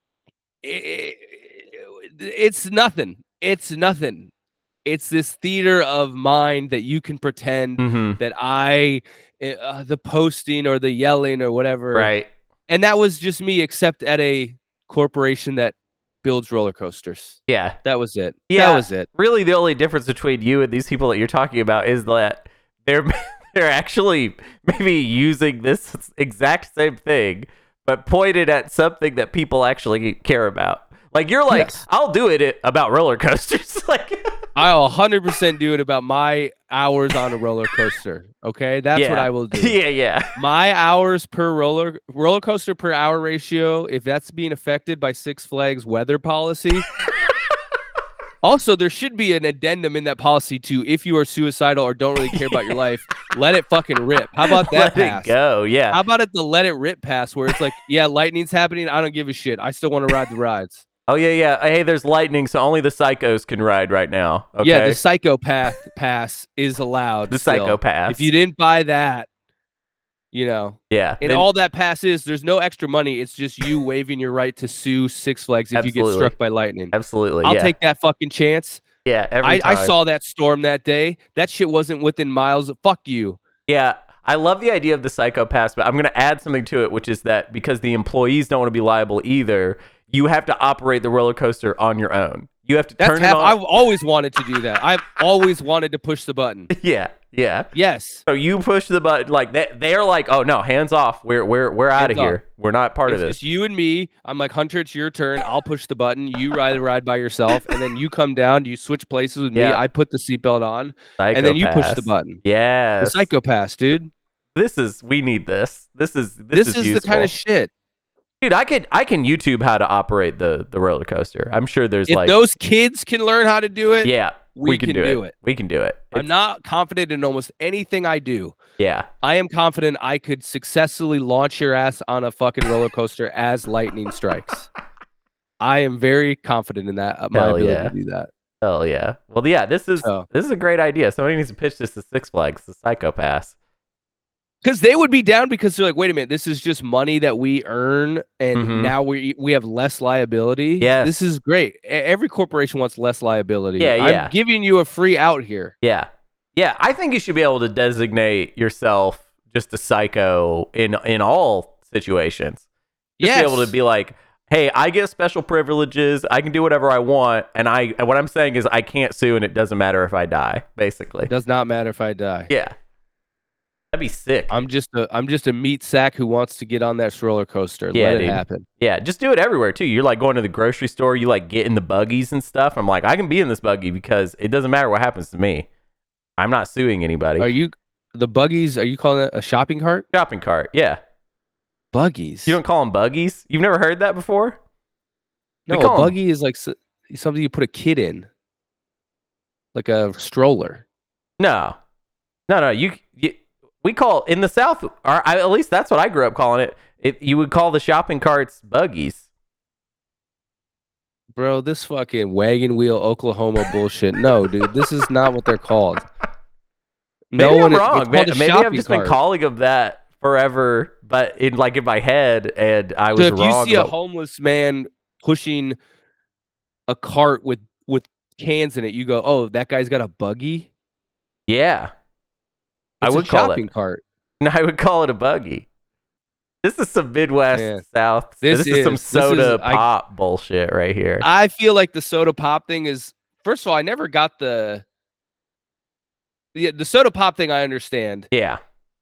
it, it's nothing. It's nothing. It's this theater of mind that you can pretend Mm-hmm. that I, uh, the posting or the yelling or whatever. Right. And that was just me, except at a corporation that builds roller coasters. Yeah. That was it. Yeah. That was it. Really, the only difference between you and these people that you're talking about is that they're they're actually maybe using this exact same thing, but pointed at something that people actually care about. Like you're like, Yes. I'll do it about roller coasters. Like, I'll one hundred percent do it about my hours on a roller coaster. Okay, that's yeah. what I will do. Yeah, yeah. My hours per roller roller coaster per hour ratio, if that's being affected by Six Flags weather policy. Also, there should be an addendum in that policy to if you are suicidal or don't really care about your life, let it fucking rip. How about that Let pass? it go. Yeah. How about it the let it rip pass where it's like, yeah, lightning's happening. I don't give a shit. I still want to ride the rides. Oh yeah, yeah. Hey, there's lightning, so only the psychos can ride right now. Okay. Yeah, the psychopath pass is allowed. The still. psychopath. If you didn't buy that, you know, yeah, and then, all that pass is, there's no extra money. It's just you waiving your right to sue Six Flags if absolutely. you get struck by lightning. Absolutely. I'll yeah. take that fucking chance. Yeah, every I, time. I saw that storm that day. That shit wasn't within miles of fuck you. Yeah, I love the idea of the psychopaths, but I'm going to add something to it, which is that because the employees don't want to be liable either, you have to operate the roller coaster on your own. You have to That's turn half, it on. I've always wanted to do that. I've always wanted to push the button. Yeah, yeah. Yes. So you push the button, like they, they're like, oh no, hands off. We're we're we're out of Hands here. We're not part It's of just this. you and me. I'm like, Hunter, it's your turn. I'll push the button. You ride the ride by yourself, and then you come down. You switch places with me. Yeah. I put the seatbelt on, and then you push the Psychopaths. button. Yes. The psychopaths, dude. This is we need this. This is this, This, is, useful. the kind of shit. Dude, I could I can YouTube how to operate the the roller coaster. I'm sure there's If like those kids can learn how to do it, yeah, we, we can, can do, do it. it. We can do it. I'm It's- not confident in almost anything I do. Yeah. I am confident I could successfully launch your ass on a fucking roller coaster as lightning strikes. I am very confident in that. uh, My Hell ability yeah. to do that. Oh yeah. Well, yeah. This is So- this is a great idea. Somebody needs to pitch this to Six Flags, the Psychopaths. Because they would be down because they're like, wait a minute, this is just money that we earn, and Mhm. now we we have less liability. Yes. This is great. E- Every corporation wants less liability. Yeah, yeah. I'm giving you a free out here. Yeah. Yeah. I think you should be able to designate yourself just a psycho in in all situations. Just Yes. be able to be like, hey, I get special privileges. I can do whatever I want, and I and what I'm saying is I can't sue, and it doesn't matter if I die. Basically. It does not matter if I die. Yeah. That'd be sick. I'm just a I'm just a meat sack who wants to get on that roller coaster. Yeah, Let it dude. happen. Yeah, just do it everywhere too. You're like going to the grocery store, you like get in the buggies and stuff. I'm like, I can be in this buggy because it doesn't matter what happens to me. I'm not suing anybody. Are you the buggies? Are you calling it a shopping cart? Shopping cart, yeah. Buggies. You don't call them buggies? You've never heard that before? We no, call a 'em- buggy is like s- something you put a kid in, like a stroller. No, no, no. You, you we call in the South, or I, at least that's what I grew up calling it. It you would call the shopping carts buggies. Bro, this fucking wagon wheel Oklahoma bullshit. No, dude, this is not what they're called. Maybe no one I'm is- wrong. it's Man, called a maybe I've shopping just cart. been calling them that forever, but in like in my head, and I was So if wrong. you see a about- homeless man pushing a cart with with cans in it, you go, "Oh, that guy's got a buggy." yeah, I It's would a call shopping it. cart. No, I would call it a buggy. This is some Midwest Yeah. South. This This, is, some is- this is- soda I- pop bullshit right here. I feel like the soda pop thing is. First of all, I never got the. Yeah, the soda pop thing I understand. yeah.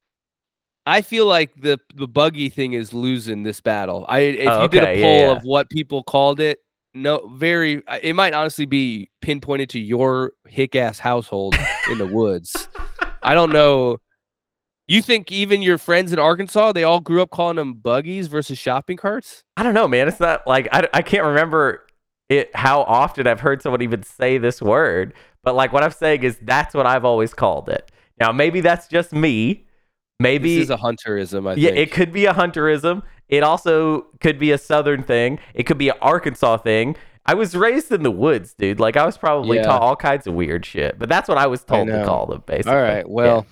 I feel like the the buggy thing is losing this battle. I if Oh, you did okay, a yeah, poll yeah. of what people called it, no, very. It might honestly be pinpointed to your hick ass household in the woods. I don't know. You think even your friends in Arkansas, they all grew up calling them buggies versus shopping carts? I don't know, man. It's not like I, I can't remember it how often I've heard someone even say this word, but like what I'm saying is that's what I've always called it. Now maybe that's just me. Maybe This is a hunterism. I yeah, think. it could be a hunterism. It also could be a southern thing. It could be an Arkansas thing. I was raised in the woods, dude. Like I was probably Yeah. taught all kinds of weird shit, but that's what I was told to know. call them. Basically. All right. Well,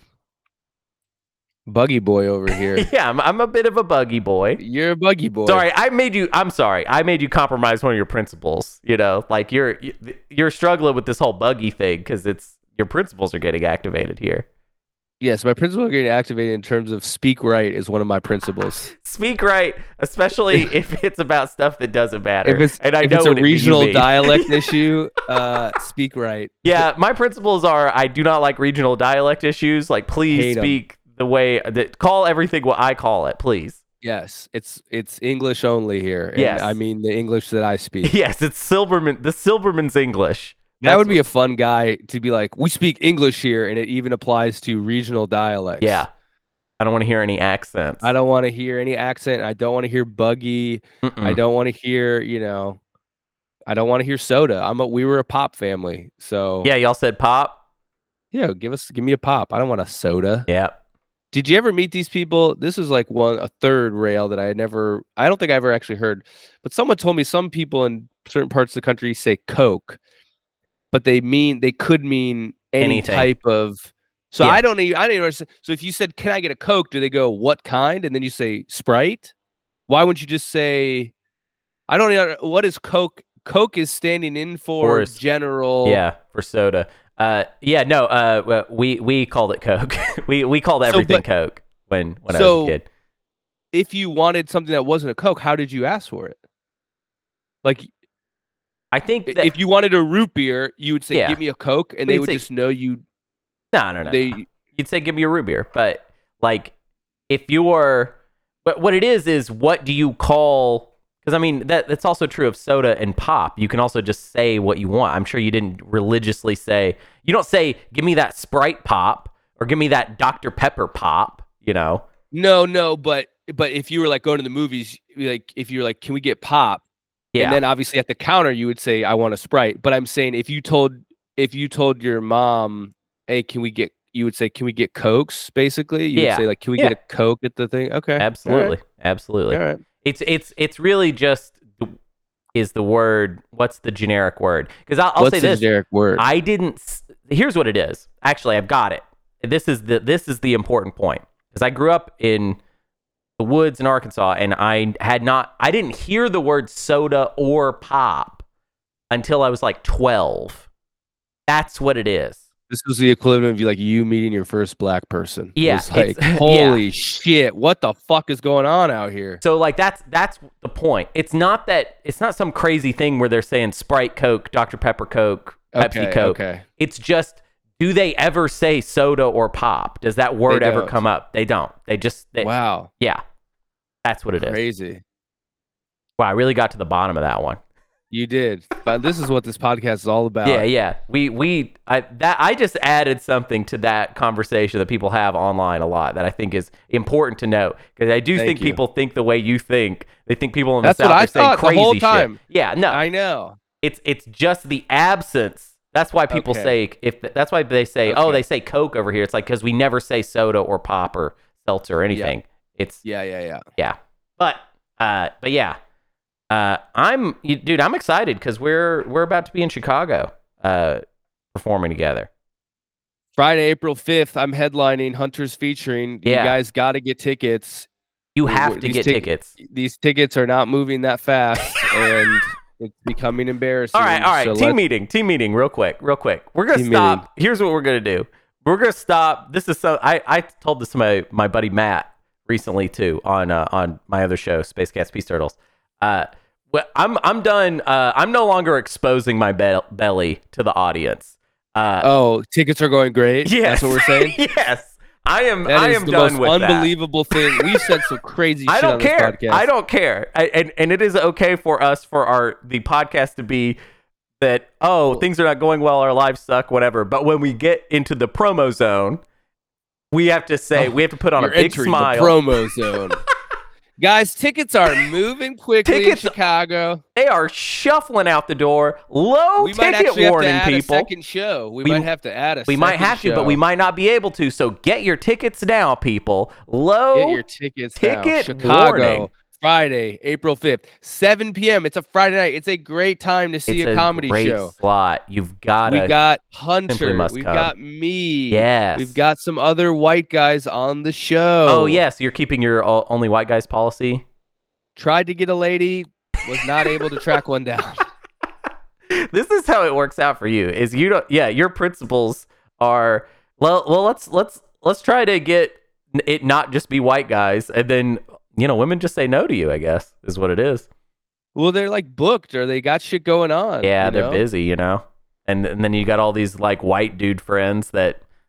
buggy boy over here. yeah, yeah I'm, I'm a bit of a buggy boy. You're a buggy boy. Sorry, I made you. I'm sorry, I made you compromise one of your principles. You know, like you're you're struggling with this whole buggy thing because it's your principles are getting activated here. Yes, my principle getting activated in terms of speak right is one of my principles. Speak right, especially if it's about stuff that doesn't matter. If it's and I if know it's a what it- you regional mean. dialect issue, uh, speak right. Yeah, my principles are I do not like regional dialect issues. Like, please Hate 'em. speak the way that call everything what I call it, please. Yes, it's it's English only here. And Yes. I mean the English that I speak. Yes, it's Silverman. The Silverman's English. That would be a fun guy to be like, we speak English here, and it even applies to regional dialects. Yeah. I don't want to hear any accents. I don't want to hear any accent. I don't want to hear buggy. Mm-mm. I don't want to hear, you know, I don't want to hear soda. I'm a, we were a pop family. So yeah, y'all said pop? Yeah, give us, give me a pop. I don't want a soda. Yeah. Did you ever meet these people? This is like one, a third rail that I had never, I don't think I ever actually heard, but someone told me some people in certain parts of the country say Coke, but they mean, they could mean any Anything. type of, so Yeah. I don't even, I don't even understand. So if you said, can I get a Coke? Do they go, what kind? And then you say Sprite? Why wouldn't you just say, I don't know, what is Coke? Coke is standing in for Or, general. Yeah, for soda. Uh, yeah, no, uh, we, we called it Coke. we, we called everything so, but, Coke when, when so I was a kid. If you wanted something that wasn't a Coke, how did you ask for it? Like, I think that, if you wanted a root beer, you would say, yeah. give me a Coke, and We'd they would say, just know you. No, no, no. They, You'd say, give me a root beer. But, like, if you're, but what it is, is what do you call, because, I mean, that that's also true of soda and pop. You can also just say what you want. I'm sure you didn't religiously say, you don't say, give me that Sprite pop, or give me that Doctor Pepper pop, you know? No, no, but but if you were, like, going to the movies, like, if you're like, can we get pop? Yeah. And then obviously at the counter you would say, I want a Sprite. But I'm saying if you told if you told your mom, hey, can we get, you would say, can we get Cokes, basically? You yeah. would say, like, can we yeah. get a Coke at the thing? Okay. Absolutely. Right. Absolutely. All right. It's it's it's really just is the word, what's the generic word? Because I'll, I'll what's say the this. generic word? I didn't here's what it is. Actually, I've got it. This is the this is the important point. Because I grew up in the woods in Arkansas, and I had not, I didn't hear the word soda or pop until I was like twelve. That's what it is. This was the equivalent of you, like, you meeting your first black person. Yeah. It's like, holy yeah. shit, what the fuck is going on out here? So, like, that's that's the point. It's not that, it's not some crazy thing where they're saying Sprite Coke, Doctor Pepper Coke, Pepsi okay, Coke. Okay. It's just, do they ever say soda or pop? Does that word ever come up? They don't. They just, they, wow. Yeah. That's what it Crazy. is. Crazy. Wow, I really got to the bottom of that one. You did. But this is what this podcast is all about. Yeah, yeah. We we I that I just added something to that conversation that people have online a lot that I think is important to note, because I do Thank think you. people think the way you think. They think people in the That's South what I are saying thought crazy the whole time. shit. Yeah, no. I know. It's it's just the absence. That's why people Okay. say if that's why they say Okay. oh they say Coke over here. It's like because we never say soda or pop or seltzer or anything. Yeah. It's Yeah, yeah, yeah. yeah. But uh, but yeah. Uh, I'm, you, dude. I'm excited because we're we're about to be in Chicago, uh, performing together. Friday, April fifth. I'm headlining Hunters Featuring. Yeah. You guys got to get tickets. You have to These get tic- tickets. These tickets are not moving that fast, and it's becoming embarrassing. All right, all right. So team let's- meeting, team meeting, real quick, real quick. We're gonna Team stop. meeting. Here's what we're gonna do. We're gonna stop. This is so. I I told this to my my buddy Matt recently too on uh, on my other show, Space Cats Peace Turtles. Uh. Well, I'm I'm done. Uh, I'm no longer exposing my be- belly to the audience. Uh, Oh, tickets are going great. yes, That's what we're saying. yes, I am. That I is am the done most with that. unbelievable thing. We've said some crazy I shit don't on care. this podcast. I don't care. I, and and it is okay for us for our the podcast to be that. Oh, things are not going well. Our lives suck. Whatever. But when we get into the promo zone, we have to say Oh, we have to put on a You're big entering smile. the promo zone. Guys, tickets are moving quickly Tickets- in Chicago. They are shuffling out the door. Low We might ticket actually warning, have to add people. a second show. We, We- might have to add a We might second have to, but show. we might not be able to. So get your tickets now, people. Low Get your tickets now. ticket Chicago, warning. Friday, April fifth, seven p.m. It's a Friday night. It's a great time to see it's a comedy great show. slot. You've got We to. got Simply Hunter. must We've come. got me. Yes. We've got some other white guys on the show. Oh yes, you're keeping your o- only white guys policy. Tried to get a lady, was not able to track one down. This is how it works out for you. Is you don't. Yeah, your principles are well. Well, let's let's let's try to get it not just be white guys, and then you know women just say no to you. I guess is what it is. Well, they're like booked or they got shit going on. Yeah, you they're know? busy, you know. And and then you got all these like white dude friends that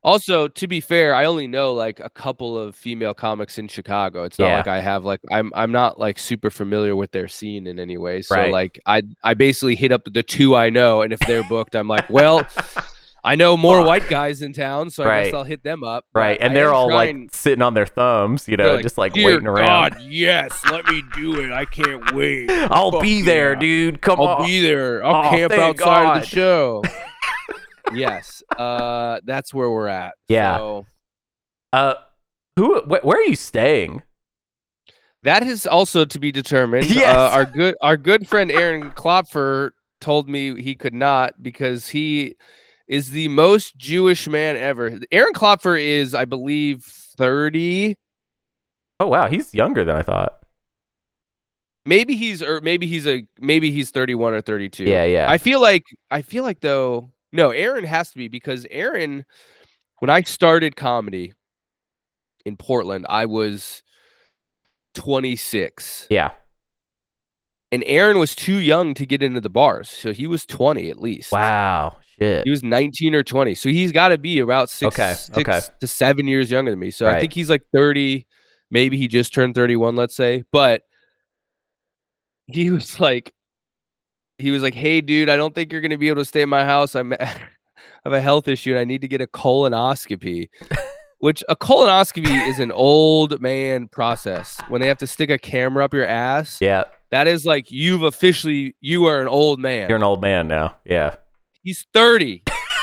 Also, to be fair, I only know like a couple of female comics in Chicago. It's not Yeah. like I have like I'm I'm not like super familiar with their scene in any way. So Right. like I I basically hit up the two I know, and if they're booked, I'm like, well, I know more Fuck. white guys in town, so I Right. guess I'll hit them up. but Right. And I they're am all trying- like sitting on their thumbs, you know, they're like, just like "Dear waiting around. God, yes, let me do it. I can't wait. I'll Fuck be there, yeah. dude. Come I'll on. be there. I'll Oh, camp thank outside of God. the show." Yes, uh, that's where we're at. Yeah. So Uh, who? Wh- where are you staying? that is also to be determined. Yes. Uh, our good our good friend Aaron Klopfer told me he could not because he is the most Jewish man ever. Aaron Klopfer is, I believe, thirty. Oh wow, he's younger than I thought. Maybe he's or maybe he's a maybe he's thirty-one or thirty-two. Yeah, yeah. I feel like I feel like though no, Aaron has to be because Aaron, when I started comedy in Portland, I was twenty-six. Yeah. And Aaron was too young to get into the bars. So he was twenty at least. Wow. Shit. He was nineteen or twenty. So he's got to be about six, Okay, six okay. to seven years younger than me. So Right. I think he's like thirty. Maybe he just turned thirty-one, let's say. But he was like, he was like, "Hey, dude, I don't think you're going to be able to stay in my house. I'm, I have a health issue and I need to get a colonoscopy." Which a colonoscopy is an old man process. When they have to stick a camera up your ass, Yeah. that is like you've officially, you are an old man. You're an old man now. Yeah. He's thirty.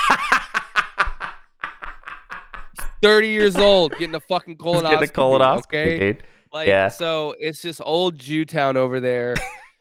thirty years old getting a fucking colonoscopy. Get a colonoscopy, okay? dude. Like, Yeah. so it's just old Jewtown over there.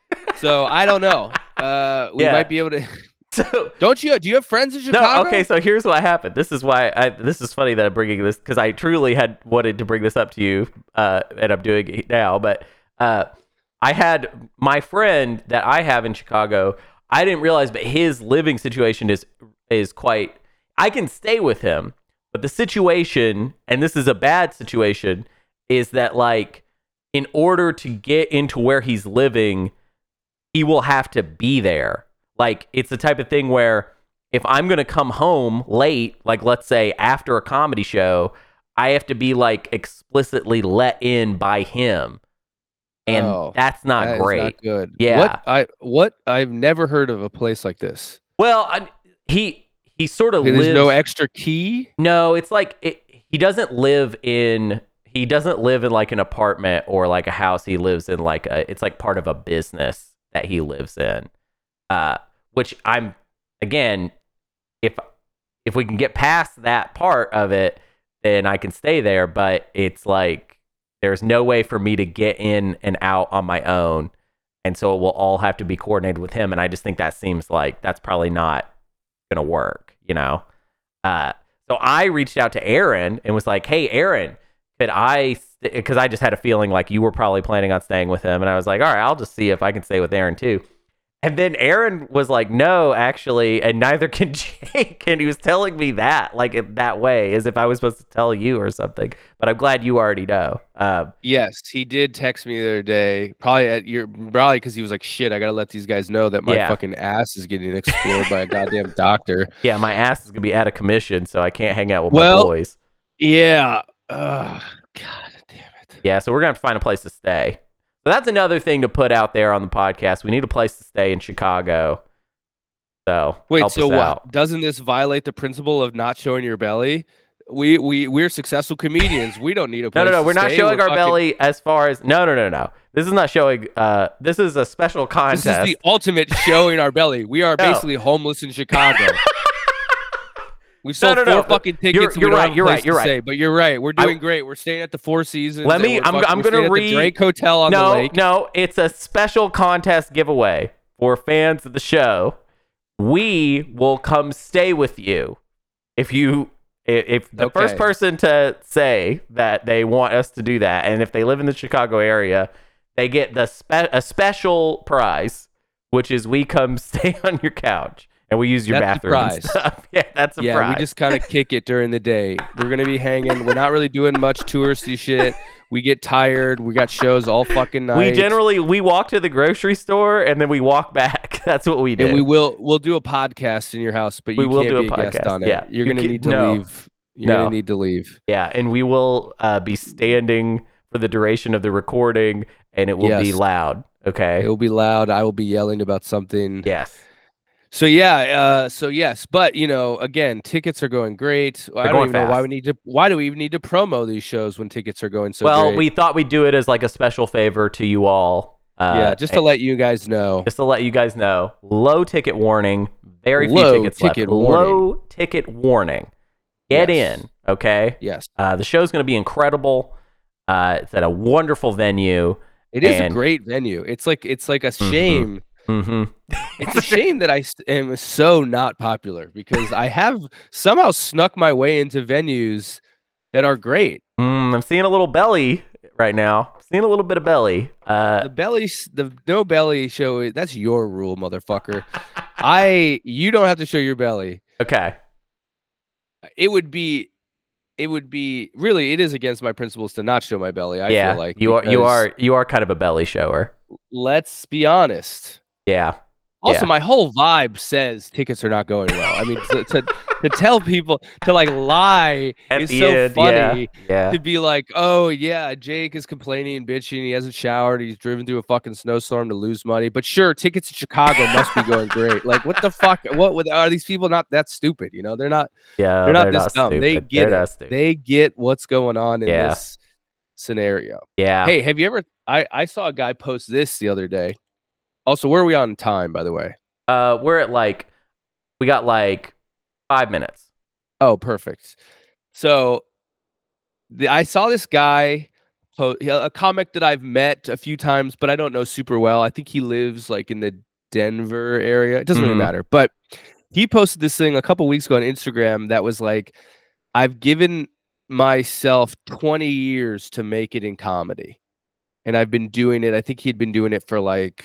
So I don't know. Uh, we Yeah. might be able to. So Don't you? Do you have friends in Chicago? no. Okay. So here's what happened. This is why I. This is funny that I'm bringing this because I truly had wanted to bring this up to you, uh, and I'm doing it now. But uh, I had my friend that I have in Chicago. I didn't realize, but his living situation is is quite. I can stay with him, but the situation, and this is a bad situation, is that like in order to get into where he's living, he will have to be there. Like it's the type of thing where if I'm going to come home late, like let's say after a comedy show, I have to be like explicitly let in by him. And Oh, that's not That is great. not good. Yeah. What I what I've never heard of a place like this. Well, I, he he sort of There's lives no extra key. No, it's like it, he doesn't live in he doesn't live in like an apartment or like a house. He lives in like a it's like part of a business that he lives in. Uh which I'm again, if if we can get past that part of it, then I can stay there, but it's like there's no way for me to get in and out on my own. And so it will all have to be coordinated with him, and I just think that seems like that's probably not going to work, you know. Uh so I reached out to Aaron and was like, "Hey Aaron, could I st-? Because I just had a feeling like you were probably planning on staying with him." And I was like, "All right, I'll just see if I can stay with Aaron too." And then Aaron was like, "No, actually," and neither can Jake. And he was telling me that, like in that way, as if I was supposed to tell you or something. But I'm glad you already know. Um, Yes, he did text me the other day. Probably at your probably because he was like, "Shit, I gotta let these guys know that my Yeah. fucking ass is getting explored by a goddamn doctor." yeah, my ass is gonna be out of commission, so I can't hang out with Well- my boys. Yeah. Ugh, God damn it. Yeah, so we're gonna have to find a place to stay. So that's another thing to put out there on the podcast. We need a place to stay in Chicago. So Wait, help so us what? out. Doesn't this violate the principle of not showing your belly? We we we're successful comedians. We don't need a No, place no, no. to We're not stay. showing We're our fucking- belly as far as no, no, no, no. This is not showing. Uh, this is a special This contest. is the ultimate showing our belly. We are No. basically homeless in Chicago. We've No, sold no, no. four fucking tickets. You're- and we you're don't right, have a you're place right, you're to right. stay, but you're right. We're I- doing great. We're staying at the Four Seasons. Let and me- we're I'm- fucking- I'm we're gonna staying at read- the Drake Hotel on no, the lake. no. It's a special contest giveaway for fans of the show. We will come stay with you if you. i- If the first Okay. person to say that they want us to do that, and if they live in the Chicago area, they get the spe- a special prize, which is we come stay on your couch and we use your That's the bathroom and prize. stuff. Yeah, that's a Yeah, prize. we just kind of kick it during the day. We're gonna be hanging. We're not really doing much touristy shit. We get tired. We got shows all fucking night. we generally we walk to the grocery store and then we walk back. That's what we do. and we will we'll do a podcast in your house, but We you will can't do a be a guest podcast. on it. Yeah. You're You gonna can- need to no. leave. You're No. gonna need to leave. Yeah, and we will uh, be standing for the duration of the recording, and it will be Yes. loud. Okay. It will be loud. I will be yelling about something. Yes. So yeah, uh, so yes, but you know, again, tickets are going great. I don't going even know why fast. we need to. Why do we even need to promo these shows when tickets are going so Well, great? we thought we'd do it as like a special favor to you all. Uh, yeah, just to let you guys know. Just to let you guys know, low ticket warning. Very few Low tickets ticket left. warning. Low ticket warning. Get Yes. in, okay? Yes, Uh, the show's going to be incredible. Uh, it's at a wonderful venue. it is and- a great venue. It's like it's like a Mhm. shame. Mm-hmm. It's a shame that I st- am so not popular because I have somehow snuck my way into venues that are great. Mm, I'm seeing a little belly right now. Seeing a little bit of belly. Uh, The belly, s- the no belly show. That's your rule, motherfucker. I, you don't have to show your belly. okay. It would be, it would be really. It is against my principles to not show my belly. I yeah, feel like you are. You because are. You are kind of a belly shower. Let's be honest. Yeah. Also, Yeah. my whole vibe says tickets are not going well. I mean, to, to, to tell people to like lie At is the so end, funny. Yeah. yeah. To be like, oh yeah, Jake is complaining and bitching. He hasn't showered. He's driven through a fucking snowstorm to lose money. But sure, tickets to Chicago must be going great. Like, what the fuck? What with, are these people not that stupid? You know, they're not. Yeah. They're not they're this not dumb. They stupid. get They're not it. stupid. They get what's going on in Yeah. this scenario. Yeah. Hey, have you ever? I I saw a guy post this the other day. Also, where are we on time, by the way? Uh, we're at like, we got like five minutes. Oh, perfect. So the, I saw this guy, po- a comic that I've met a few times, but I don't know super well. I think he lives like in the Denver area. It doesn't Mhm. really matter. But he posted this thing a couple weeks ago on Instagram that was like, I've given myself twenty years to make it in comedy. And I've been doing it. I think he'd been doing it for like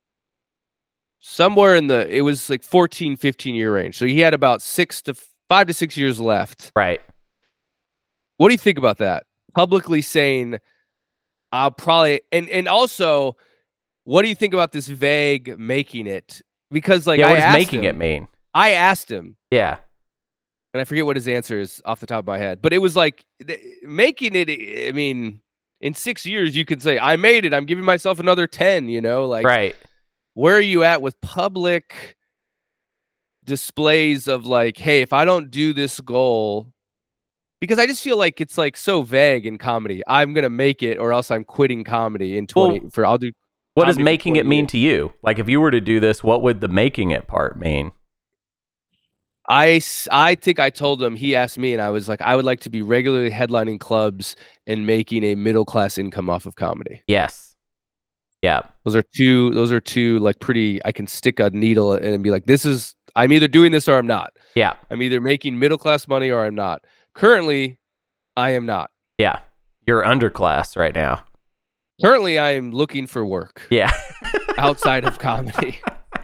somewhere in the, it was like fourteen, fifteen year range. So he had about six to five to six years left. Right. What do you think about that? Publicly saying, I'll probably, and, and also, what do you think about this vague making it? Because like, Yeah. I What does asked making him, it mean? I asked him, Yeah. and I forget what his answer is off the top of my head, but it was like th- making it. I mean, in six years, you could say, I made it. I'm giving myself another ten, you know, like, Right. where are you at with public displays of like, hey, if I don't do this goal, because I just feel like it's like so vague in comedy. I'm gonna make it, or else I'm quitting comedy in twenty. Well, for I'll do. What does comedy for making it twenty mean years. to you? Like, if you were to do this, what would the making it part mean? I s- I think I told him. He asked me, and I was like, I would like to be regularly headlining clubs and making a middle class income off of comedy. Yes. Yeah. Those are two. Those are two like pretty. I can stick a needle in and be like, this is. I'm either doing this or I'm not. Yeah. I'm either making middle class money or I'm not. Currently, I am not. Yeah. You're underclass right now. Currently, I am looking for work Yeah. outside of comedy.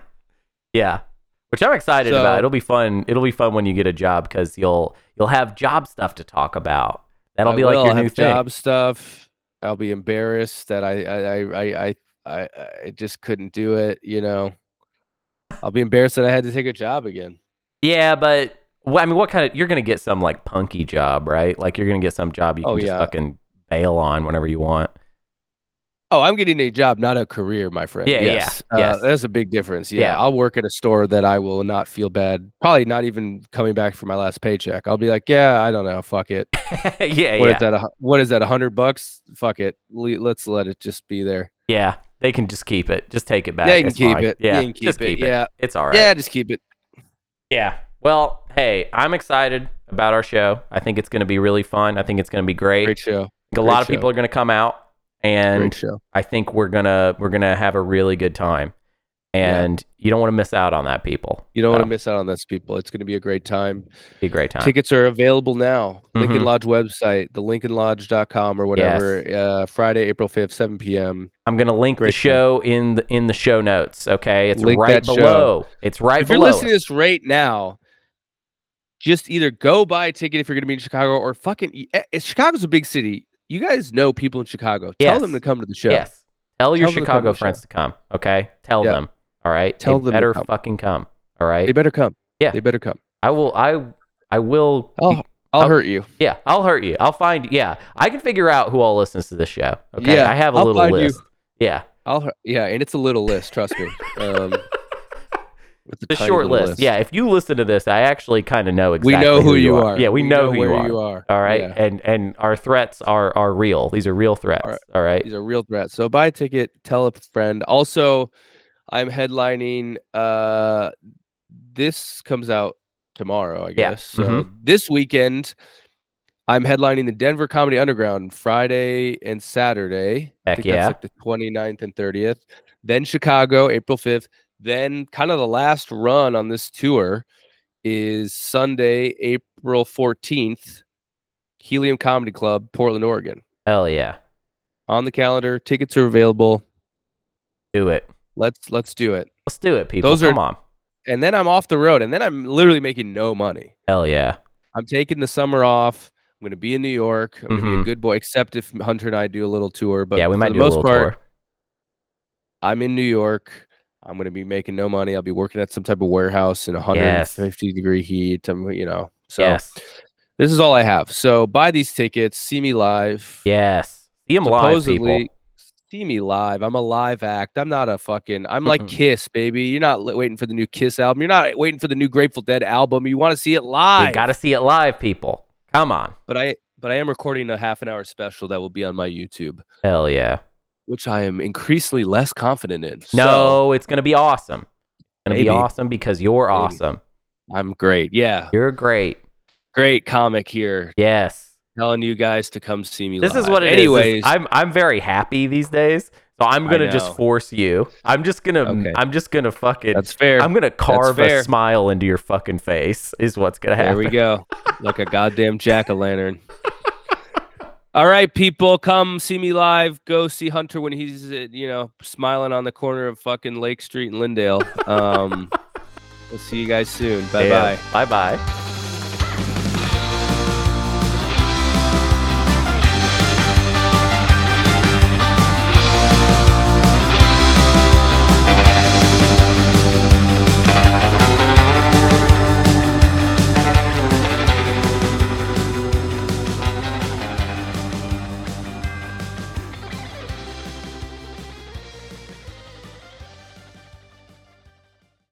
Yeah. Which I'm excited So- about. It'll be fun. It'll be fun when you get a job because you'll you'll have job stuff to talk about. That'll I be like will your have new thing. job stuff. I'll be embarrassed that I I, I I I I I just couldn't do it. You know, I'll be embarrassed that I had to take a job again. Yeah, but well, I mean, what kind of? You're gonna get some like punky job, right? Like you're gonna get some job you can Oh, just yeah. fucking bail on whenever you want. Oh, I'm getting a job, not a career, my friend. Yeah, yes. yeah, Uh, yes. There's a big difference. Yeah, Yeah. I'll work at a store that I will not feel bad. Probably not even coming back for my last paycheck. I'll be like, yeah, I don't know, fuck it. yeah, What yeah, is that? A, hu- what is that? A hundred bucks? Fuck it. Le- let's let it just be there. yeah. They can just keep it. Just take it back. Yeah, you can It's keep fine. it. Yeah, You can keep just it. keep it. Yeah. It's all right. Yeah, just keep it. Yeah. Well, hey, I'm excited about our show. I think it's going to be really fun. I think it's going to be great. Great show. I think a lot great of people show. are going to come out, and Great show. I think we're gonna we're gonna have a really good time. And you don't want to miss out on that, people. You don't want So, to miss out on this, people. It's going to be a great time. be a great time. Tickets are available now. Mhm. Lincoln Lodge website, the lincoln lodge dot com or whatever. Uh, Friday, April fifth, seven p.m. I'm gonna link the Great show in the in the show notes. Okay, it's Link right that show. below. It's right If you're below. listening to this right now, just either go buy a ticket if you're going to be in Chicago or fucking. eh, eh, Chicago's a big city. You guys know people in Chicago. Tell Yes. them to come to the show. Yes. Tell your Tell them to come to Chicago the friends show. to come. Okay. Tell Yeah. them. All right. Tell they them to better come. fucking come. All right. They better come. Yeah. They better come. I will. I I will. Oh, I'll, I'll hurt you. Yeah, I'll hurt you. I'll find. Yeah, I can figure out who all listens to this show. Okay, Yeah, I have a I'll little find you. list. Yeah, I'll. hu- Yeah, and it's a little list. Trust me. Um, with the tiny short little list. Yeah, if you listen to this, I actually kind of know We exactly know who you are. are. Yeah, we, We know, know who where you are. you are. All right, Yeah. and and our threats are are real. These are real threats. All right. All right. These are real threats. So buy a ticket. Tell a friend. Also, I'm headlining. Uh, this comes out tomorrow, I Yeah. guess. So this weekend, I'm headlining the Denver Comedy Underground Friday and Saturday. I Heck think yeah. that's like the twenty-ninth and thirtieth. Then Chicago, April fifth. Then kind of the last run on this tour is Sunday, April fourteenth, Helium Comedy Club, Portland, Oregon. Hell yeah. On the calendar, tickets are available. Do it. Let's let's do it. Let's do it, people. Those are- Come on. And then I'm off the road, and then I'm literally making no money. Hell yeah. I'm taking the summer off. I'm going to be in New York. I'm going to be Mhm. a good boy, except if Hunter and I do a little tour. But yeah, we for might the do a most little part, tour. I'm in New York. I'm going to be making no money. I'll be working at some type of warehouse in one hundred fifty degree heat. I'm, you know, so yes. this is all I have. So buy these tickets. See me live. Yes. See them live, people. See me live. I'm a live act. I'm not a fucking. I'm like Mm-mm. Kiss, baby. You're not li- waiting for the new Kiss album. You're not waiting for the new Grateful Dead album. You want to see it live. You got to see it live, people. Come on. But I, but I am recording a half an hour special that will be on my YouTube, Hell yeah. which I am increasingly less confident in. No, So, it's going to be awesome. It's going to be Maybe. awesome because you're Maybe. awesome. I'm great. Yeah, You're great. great comic here, Yes. telling you guys to come see me. This live. is what it is. Anyways, is I'm I'm very happy these days. So I'm I going to just know. force you. I'm just going to Okay. I'm just going to fucking that's fair. I'm going to carve fair. a smile into your fucking face is what's going to happen. There we go. Like a goddamn jack-o'-lantern. All right, people, come see me live. Go see Hunter when he's, uh, you know, smiling on the corner of fucking Lake Street in Lindale. Um, we'll see you guys soon. Bye-bye. Bye bye.